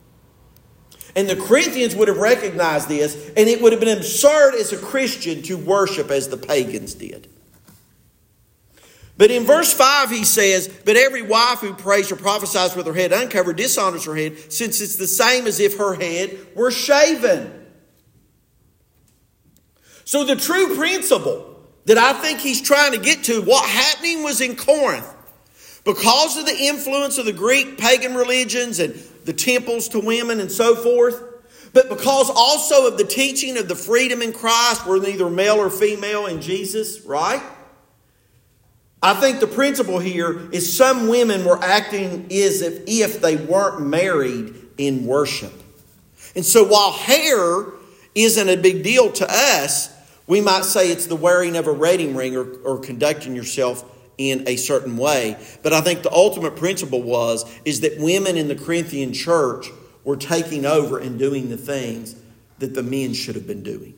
And the Corinthians would have recognized this. And it would have been absurd as a Christian to worship as the pagans did. But in verse 5 he says, but every wife who prays or prophesies with her head uncovered dishonors her head, since it's the same as if her head were shaven. So the true principle that I think he's trying to get to, what happening was in Corinth, because of the influence of the Greek pagan religions and the temples to women and so forth, but because also of the teaching of the freedom in Christ, we're neither male or female in Jesus, right? I think the principle here is some women were acting as if they weren't married in worship. And so while hair isn't a big deal to us, we might say it's the wearing of a wedding ring or conducting yourself in a certain way. But I think the ultimate principle is that women in the Corinthian church were taking over and doing the things that the men should have been doing.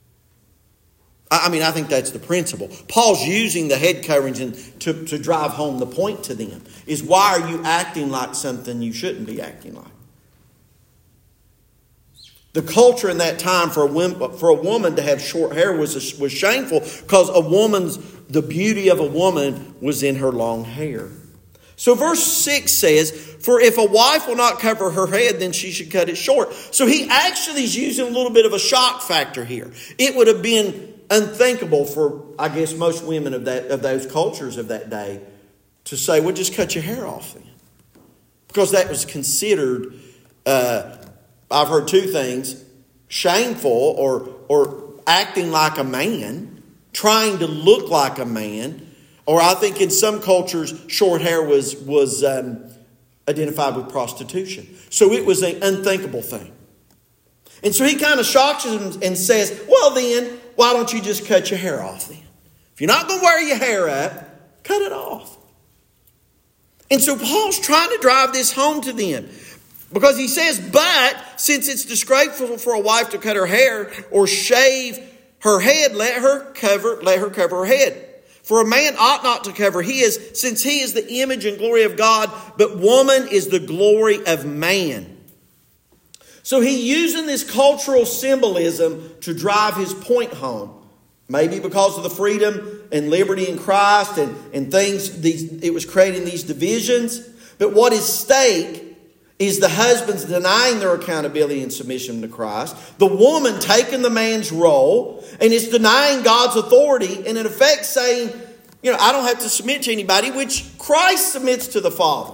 I think that's the principle. Paul's using the head coverings to drive home the point to them. Is why are you acting like something you shouldn't be acting like? The culture in that time for a woman to have short hair was shameful, because the beauty of a woman was in her long hair. So verse 6 says, for if a wife will not cover her head, then she should cut it short. So he actually is using a little bit of a shock factor here. It would have been unthinkable for, I guess, most women of those cultures of that day to say, well, just cut your hair off then. Because that was considered, I've heard two things, shameful or acting like a man, trying to look like a man. Or I think in some cultures, short hair was identified with prostitution. So it was an unthinkable thing. And so he kind of shocks him and says, well then, why don't you just cut your hair off then? If you're not going to wear your hair up, cut it off. And so Paul's trying to drive this home to them. Because he says, but since it's disgraceful for a wife to cut her hair or shave her head, let her cover her head. For a man ought not to cover his, since he is the image and glory of God, but woman is the glory of man. So he's using this cultural symbolism to drive his point home. Maybe because of the freedom and liberty in Christ and things, it was creating these divisions. But what is at stake is the husbands denying their accountability and submission to Christ, the woman taking the man's role, and it's denying God's authority, and in effect saying, I don't have to submit to anybody, which Christ submits to the Father.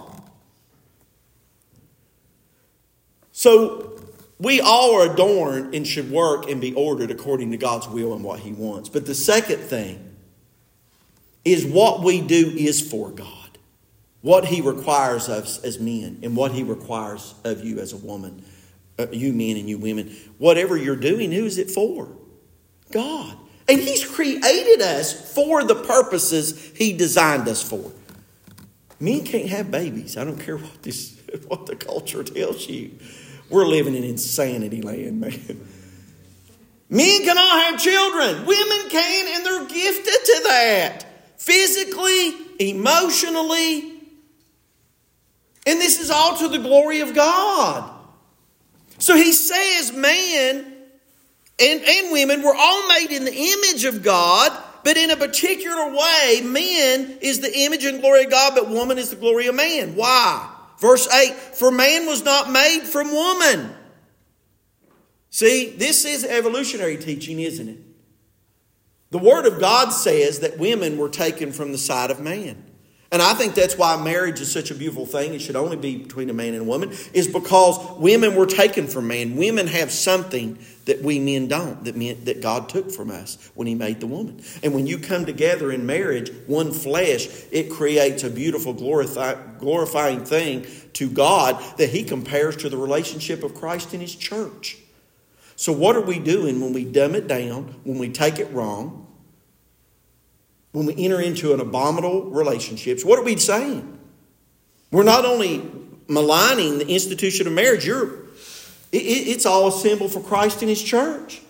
So we all are adorned and should work and be ordered according to God's will and what He wants. But the second thing is what we do is for God. What He requires of us as men and what He requires of you as a woman, you men and you women. Whatever you're doing, who is it for? God. And He's created us for the purposes He designed us for. Men can't have babies. I don't care what the culture tells you. We're living in insanity land, man. Men cannot have children. Women can, and they're gifted to that. Physically, emotionally. And this is all to the glory of God. So he says man and women were all made in the image of God, but in a particular way, man is the image and glory of God, but woman is the glory of man. Why? Verse 8, for man was not made from woman. See, this is evolutionary teaching, isn't it? The Word of God says that women were taken from the side of man. And I think that's why marriage is such a beautiful thing. It should only be between a man and a woman, is because women were taken from man. Women have something that we men don't, that God took from us when He made the woman. And when you come together in marriage, one flesh, it creates a beautiful glorifying thing to God that He compares to the relationship of Christ and His church. So what are we doing when we dumb it down, when we take it wrong? When we enter into an abominable relationships, what are we saying? We're not only maligning the institution of marriage, it's all a symbol for Christ and His church.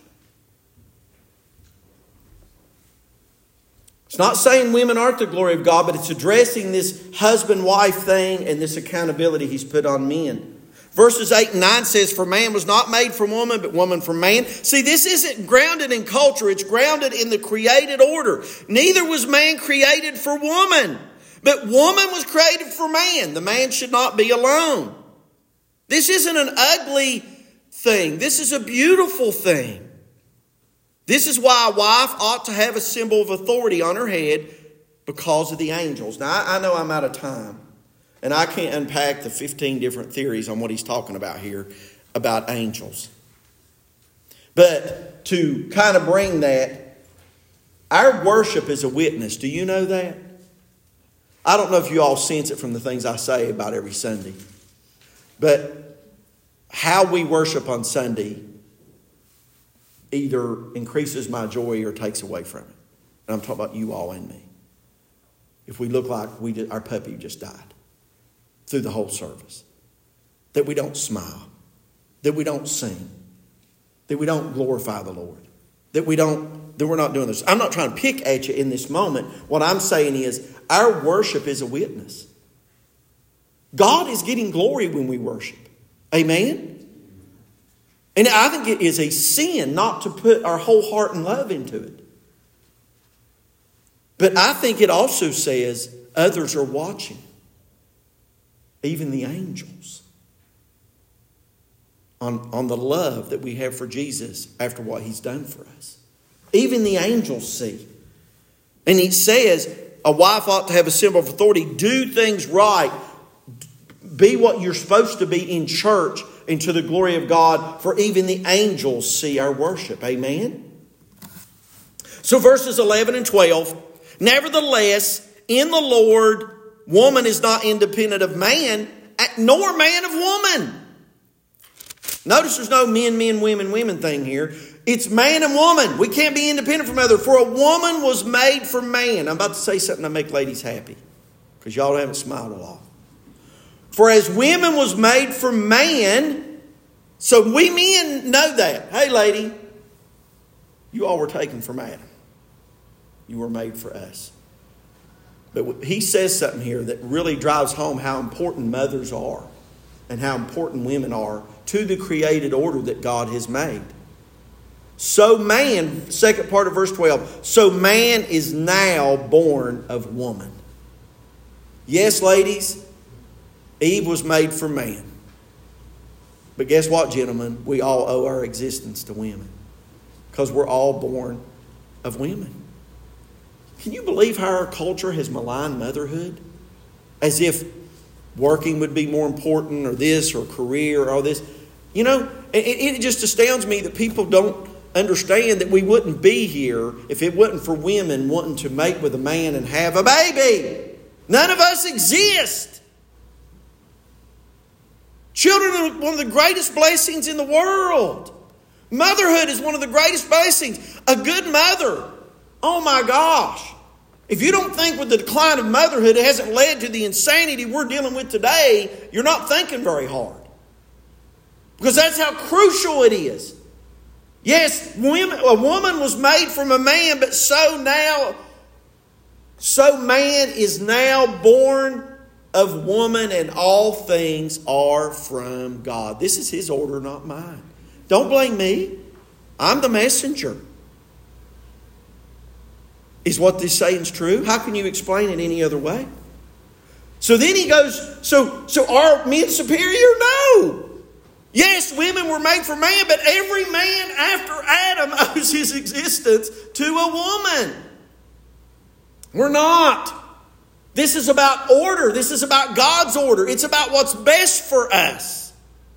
It's not saying women aren't the glory of God, but it's addressing this husband-wife thing and this accountability He's put on men. Verses 8 and 9 says, for man was not made from woman, but woman from man. See, this isn't grounded in culture. It's grounded in the created order. Neither was man created for woman, but woman was created for man. The man should not be alone. This isn't an ugly thing. This is a beautiful thing. This is why a wife ought to have a symbol of authority on her head because of the angels. Now, I know I'm out of time. And I can't unpack the 15 different theories on what he's talking about here about angels. But to kind of bring that, our worship is a witness. Do you know that? I don't know if you all sense it from the things I say about every Sunday. But how we worship on Sunday either increases my joy or takes away from it. And I'm talking about you all and me. If we look like our puppy just died through the whole service, that we don't smile, that we don't sing, that we don't glorify the Lord, that we're not doing this. I'm not trying to pick at you in this moment. What I'm saying is our worship is a witness. God is getting glory when we worship. Amen? And I think it is a sin not to put our whole heart and love into it. But I think it also says others are watching. Even the angels. On the love that we have for Jesus after what He's done for us. Even the angels see. And it says a wife ought to have a symbol of authority. Do things right. Be what you're supposed to be in church and to the glory of God. For even the angels see our worship. Amen? So verses 11 and 12. Nevertheless, in the Lord, woman is not independent of man, nor man of woman. Notice there's no men, women thing here. It's man and woman. We can't be independent from other. For a woman was made for man. I'm about to say something to make ladies happy. Because y'all haven't smiled a lot. For as women was made for man, so we men know that. Hey lady, you all were taken from Adam. You were made for us. But he says something here that really drives home how important mothers are and how important women are to the created order that God has made. So man, second part of verse 12, so man is now born of woman. Yes, ladies, Eve was made for man. But guess what, gentlemen? We all owe our existence to women because we're all born of women. Can you believe how our culture has maligned motherhood? As if working would be more important or this or career or all this. You know, it just astounds me that people don't understand that we wouldn't be here if it wasn't for women wanting to mate with a man and have a baby. None of us exist. Children are one of the greatest blessings in the world. Motherhood is one of the greatest blessings. A good mother. Oh my gosh. If you don't think with the decline of motherhood it hasn't led to the insanity we're dealing with today, you're not thinking very hard. Because that's how crucial it is. Yes, a woman was made from a man, but so man is now born of woman, and all things are from God. This is His order, not mine. Don't blame me. I'm the messenger. Is what this saying is true? How can you explain it any other way? So then he goes, so are men superior? No. Yes, women were made for man, but every man after Adam owes his existence to a woman. We're not. This is about order. This is about God's order. It's about what's best for us.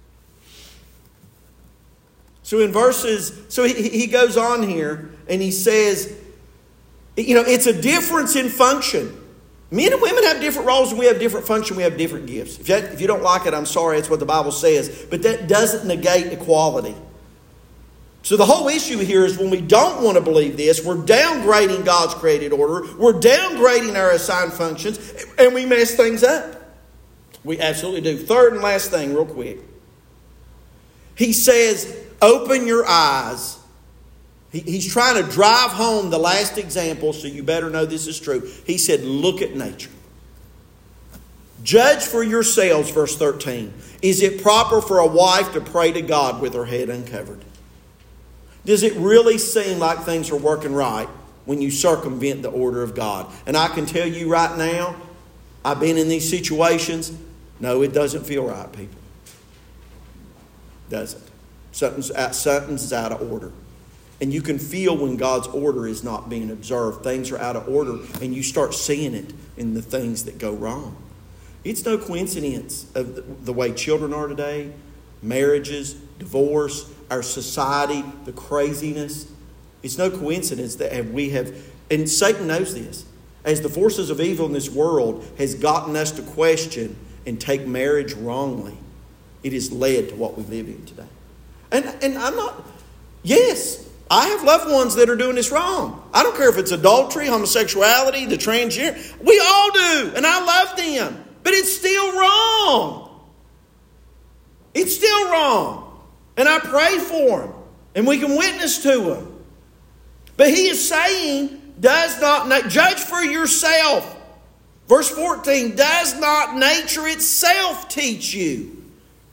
So in he goes on here and he says, you know, it's a difference in function. Men and women have different roles and we have different function. We have different gifts. If you don't like it, I'm sorry. That's what the Bible says. But that doesn't negate equality. So the whole issue here is when we don't want to believe this, we're downgrading God's created order. We're downgrading our assigned functions and we mess things up. We absolutely do. Third and last thing real quick. He says, open your eyes. He's trying to drive home the last example, so you better know this is true. He said, look at nature. Judge for yourselves, verse 13. Is it proper for a wife to pray to God with her head uncovered? Does it really seem like things are working right when you circumvent the order of God? And I can tell you right now, I've been in these situations. No, it doesn't feel right, people. Doesn't. Something's out of order. And you can feel when God's order is not being observed. Things are out of order and you start seeing it in the things that go wrong. It's no coincidence of the way children are today, marriages, divorce, our society, the craziness. It's no coincidence that we have, and Satan knows this, as the forces of evil in this world has gotten us to question and take marriage wrongly, it has led to what we live in today. And I'm not, yes, I have loved ones that are doing this wrong. I don't care if it's adultery, homosexuality, the transgender. We all do. And I love them. But it's still wrong. It's still wrong. And I pray for them. And we can witness to them. But he is saying, does not judge for yourself. Verse 14, does not nature itself teach you?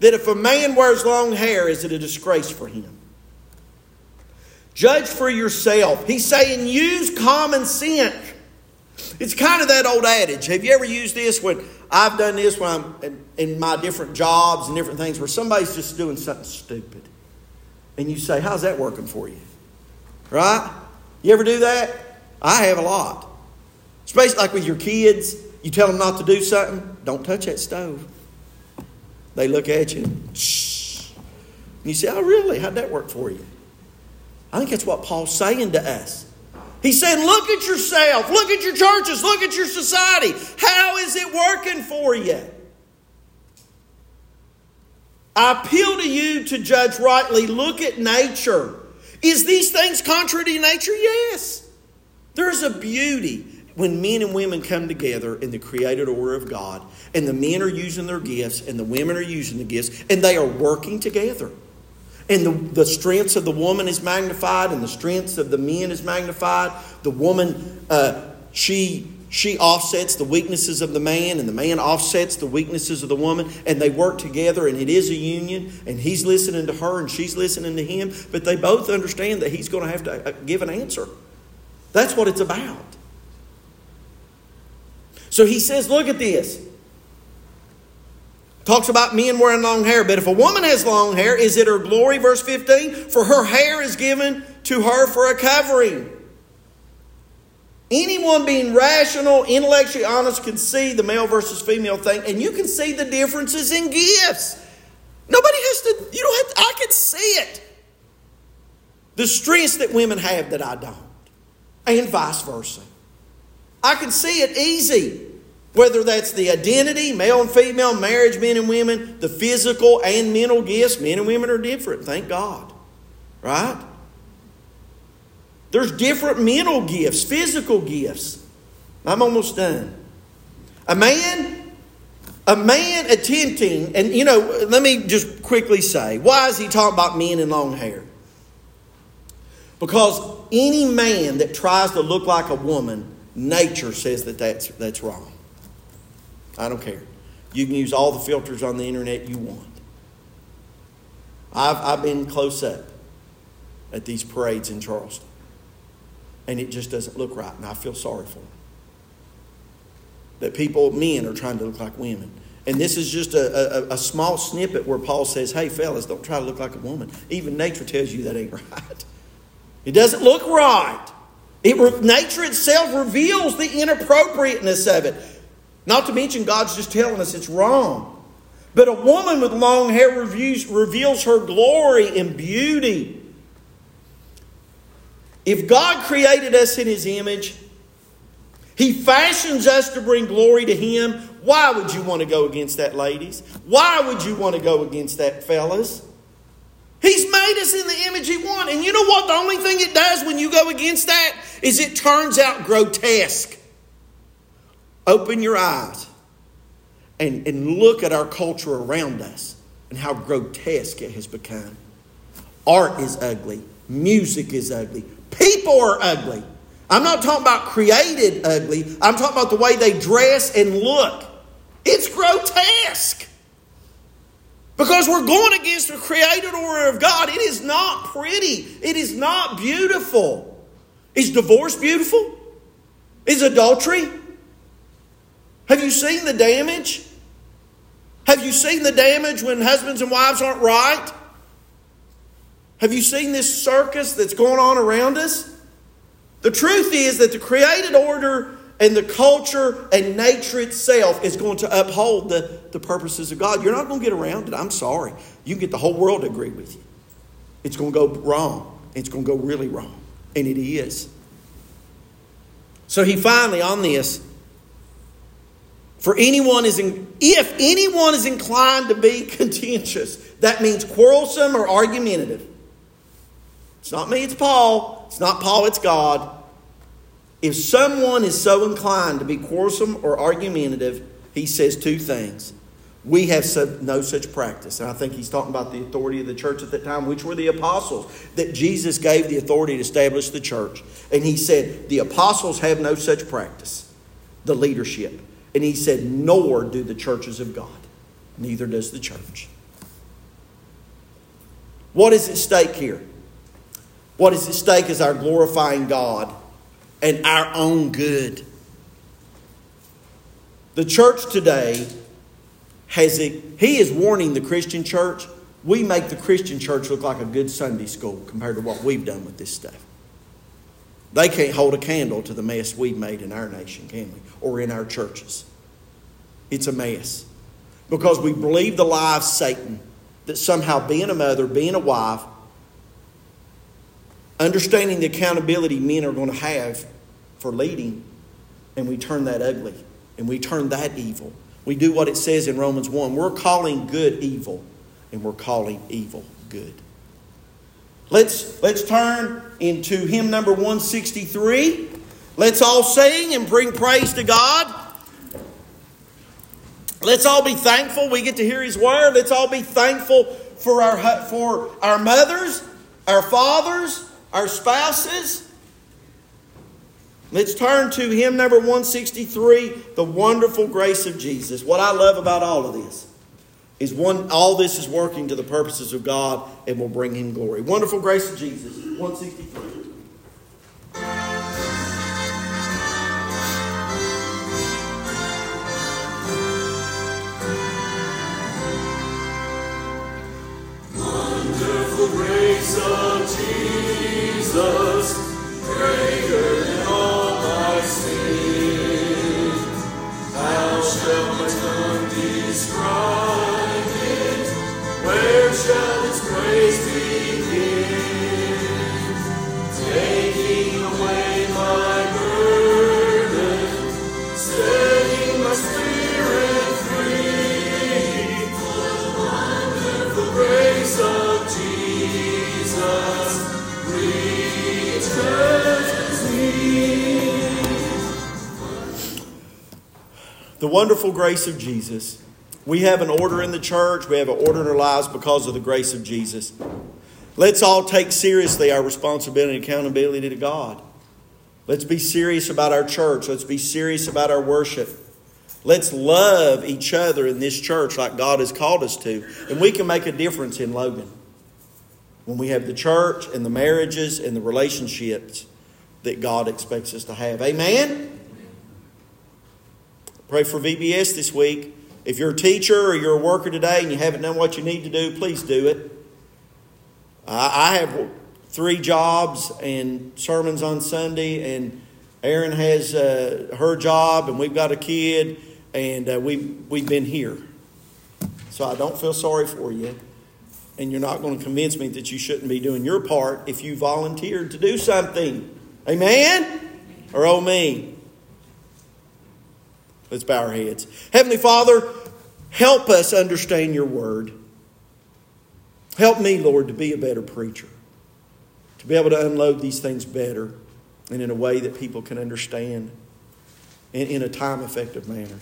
that if a man wears long hair, is it a disgrace for him? Judge for yourself. He's saying use common sense. It's kind of that old adage. Have you ever used this when I've done this when I'm in my different jobs and different things where somebody's just doing something stupid. And you say, how's that working for you? Right? You ever do that? I have a lot. Especially like with your kids. You tell them not to do something. Don't touch that stove. They look at you. Shh. And you say, oh really? How'd that work for you? I think that's what Paul's saying to us. He's saying, look at yourself. Look at your churches. Look at your society. How is it working for you? I appeal to you to judge rightly. Look at nature. Is these things contrary to nature? Yes. There's a beauty when men and women come together in the created order of God, and the men are using their gifts and the women are using the gifts, and they are working together. And the strengths of the woman is magnified, and the strengths of the men is magnified. The woman, she offsets the weaknesses of the man, and the man offsets the weaknesses of the woman. And they work together, and it is a union. And he's listening to her, and she's listening to him. But they both understand that he's going to have to give an answer. That's what it's about. So he says, look at this. Talks about men wearing long hair. But if a woman has long hair, is it her glory? Verse 15. For her hair is given to her for a covering. Anyone being rational, intellectually honest can see the male versus female thing. And you can see the differences in gifts. Nobody has to, you don't have to, I can see it. The strengths that women have that I don't. And vice versa. I can see it easy. Whether that's the identity, male and female, marriage, men and women, the physical and mental gifts, men and women are different, thank God. Right? There's different mental gifts, physical gifts. I'm almost done. A man attempting, and let me just quickly say, why is he talking about men and long hair? Because any man that tries to look like a woman, nature says that that's wrong. I don't care. You can use all the filters on the internet you want. I've been close up at these parades in Charleston. And it just doesn't look right. And I feel sorry for them. That men are trying to look like women. And this is just a small snippet where Paul says, hey fellas, don't try to look like a woman. Even nature tells you that ain't right. It doesn't look right. Nature itself reveals the inappropriateness of it. Not to mention God's just telling us it's wrong. But a woman with long hair reveals her glory and beauty. If God created us in His image, He fashions us to bring glory to Him. Why would you want to go against that, ladies? Why would you want to go against that, fellas? He's made us in the image He wants. And you know what? The only thing it does when you go against that is it turns out grotesque. Open your eyes and look at our culture around us and how grotesque it has become. Art is ugly. Music is ugly. People are ugly. I'm not talking about created ugly. I'm talking about the way they dress and look. It's grotesque. Because we're going against the created order of God. It is not pretty. It is not beautiful. Is divorce beautiful? Is adultery? Have you seen the damage? Have you seen the damage when husbands and wives aren't right? Have you seen this circus that's going on around us? The truth is that the created order and the culture and nature itself is going to uphold the purposes of God. You're not going to get around it. I'm sorry. You can get the whole world to agree with you. It's going to go wrong. It's going to go really wrong. And it is. So he finally, on this, if anyone is inclined to be contentious, that means quarrelsome or argumentative. It's not me, it's Paul. It's not Paul, it's God. If someone is so inclined to be quarrelsome or argumentative, he says two things. We have no such practice. And I think he's talking about the authority of the church at that time, which were the apostles, that Jesus gave the authority to establish the church. And he said, the apostles have no such practice, the leadership. And he said, nor do the churches of God. Neither does the church. What is at stake here? What is at stake is our glorifying God and our own good. The church today he is warning the Christian church. We make the Christian church look like a good Sunday school compared to what we've done with this stuff. They can't hold a candle to the mess we've made in our nation, can we? Or in our churches. It's a mess. Because we believe the lie of Satan that somehow being a mother, being a wife, understanding the accountability men are going to have for leading, and we turn that ugly, and we turn that evil. We do what it says in Romans 1. We're calling good evil, and we're calling evil good. Let's turn into hymn number 163. Let's all sing and bring praise to God. Let's all be thankful we get to hear His Word. Let's all be thankful for our mothers, our fathers, our spouses. Let's turn to hymn number 163, The Wonderful Grace of Jesus. What I love about all of this is all this is working to the purposes of God and will bring Him glory. Wonderful Grace of Jesus, 163. Wonderful grace of Jesus, greater than all my sin. How shall my tongue describe it? Where shall its praise begin? Taking away my burden, setting my spirit free. For the wonderful grace of Jesus reaches me. The wonderful grace of Jesus. We have an order in the church. We have an order in our lives because of the grace of Jesus. Let's all take seriously our responsibility and accountability to God. Let's be serious about our church. Let's be serious about our worship. Let's love each other in this church like God has called us to. And we can make a difference in Logan when we have the church and the marriages and the relationships that God expects us to have. Amen? Pray for VBS this week. If you're a teacher or you're a worker today and you haven't done what you need to do, please do it. I have 3 jobs and sermons on Sunday, and Erin has her job, and we've got a kid, and we've been here. So I don't feel sorry for you, and you're not going to convince me that you shouldn't be doing your part if you volunteered to do something. Amen? Or oh me. Let's bow our heads. Heavenly Father, help us understand your word. Help me, Lord, to be a better preacher. To be able to unload these things better and in a way that people can understand and in a time-effective manner.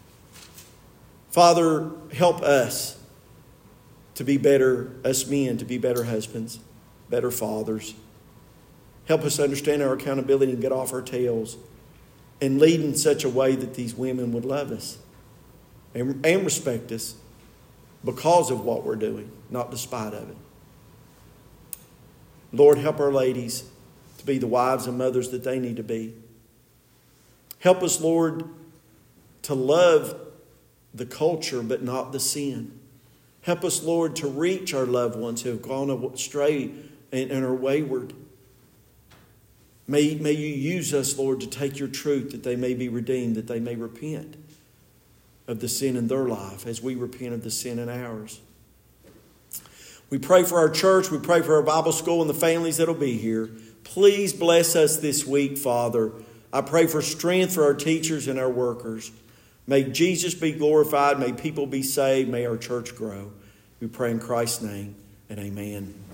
Father, help us to be better, us men, to be better husbands, better fathers. Help us understand our accountability and get off our tails and lead in such a way that these women would love us and respect us because of what we're doing, not despite of it. Lord, help our ladies to be the wives and mothers that they need to be. Help us, Lord, to love the culture but not the sin. Help us, Lord, to reach our loved ones who have gone astray and are wayward. May you use us, Lord, to take your truth that they may be redeemed, that they may repent of the sin in their life as we repent of the sin in ours. We pray for our church. We pray for our Bible school and the families that will be here. Please bless us this week, Father. I pray for strength for our teachers and our workers. May Jesus be glorified. May people be saved. May our church grow. We pray in Christ's name, and amen.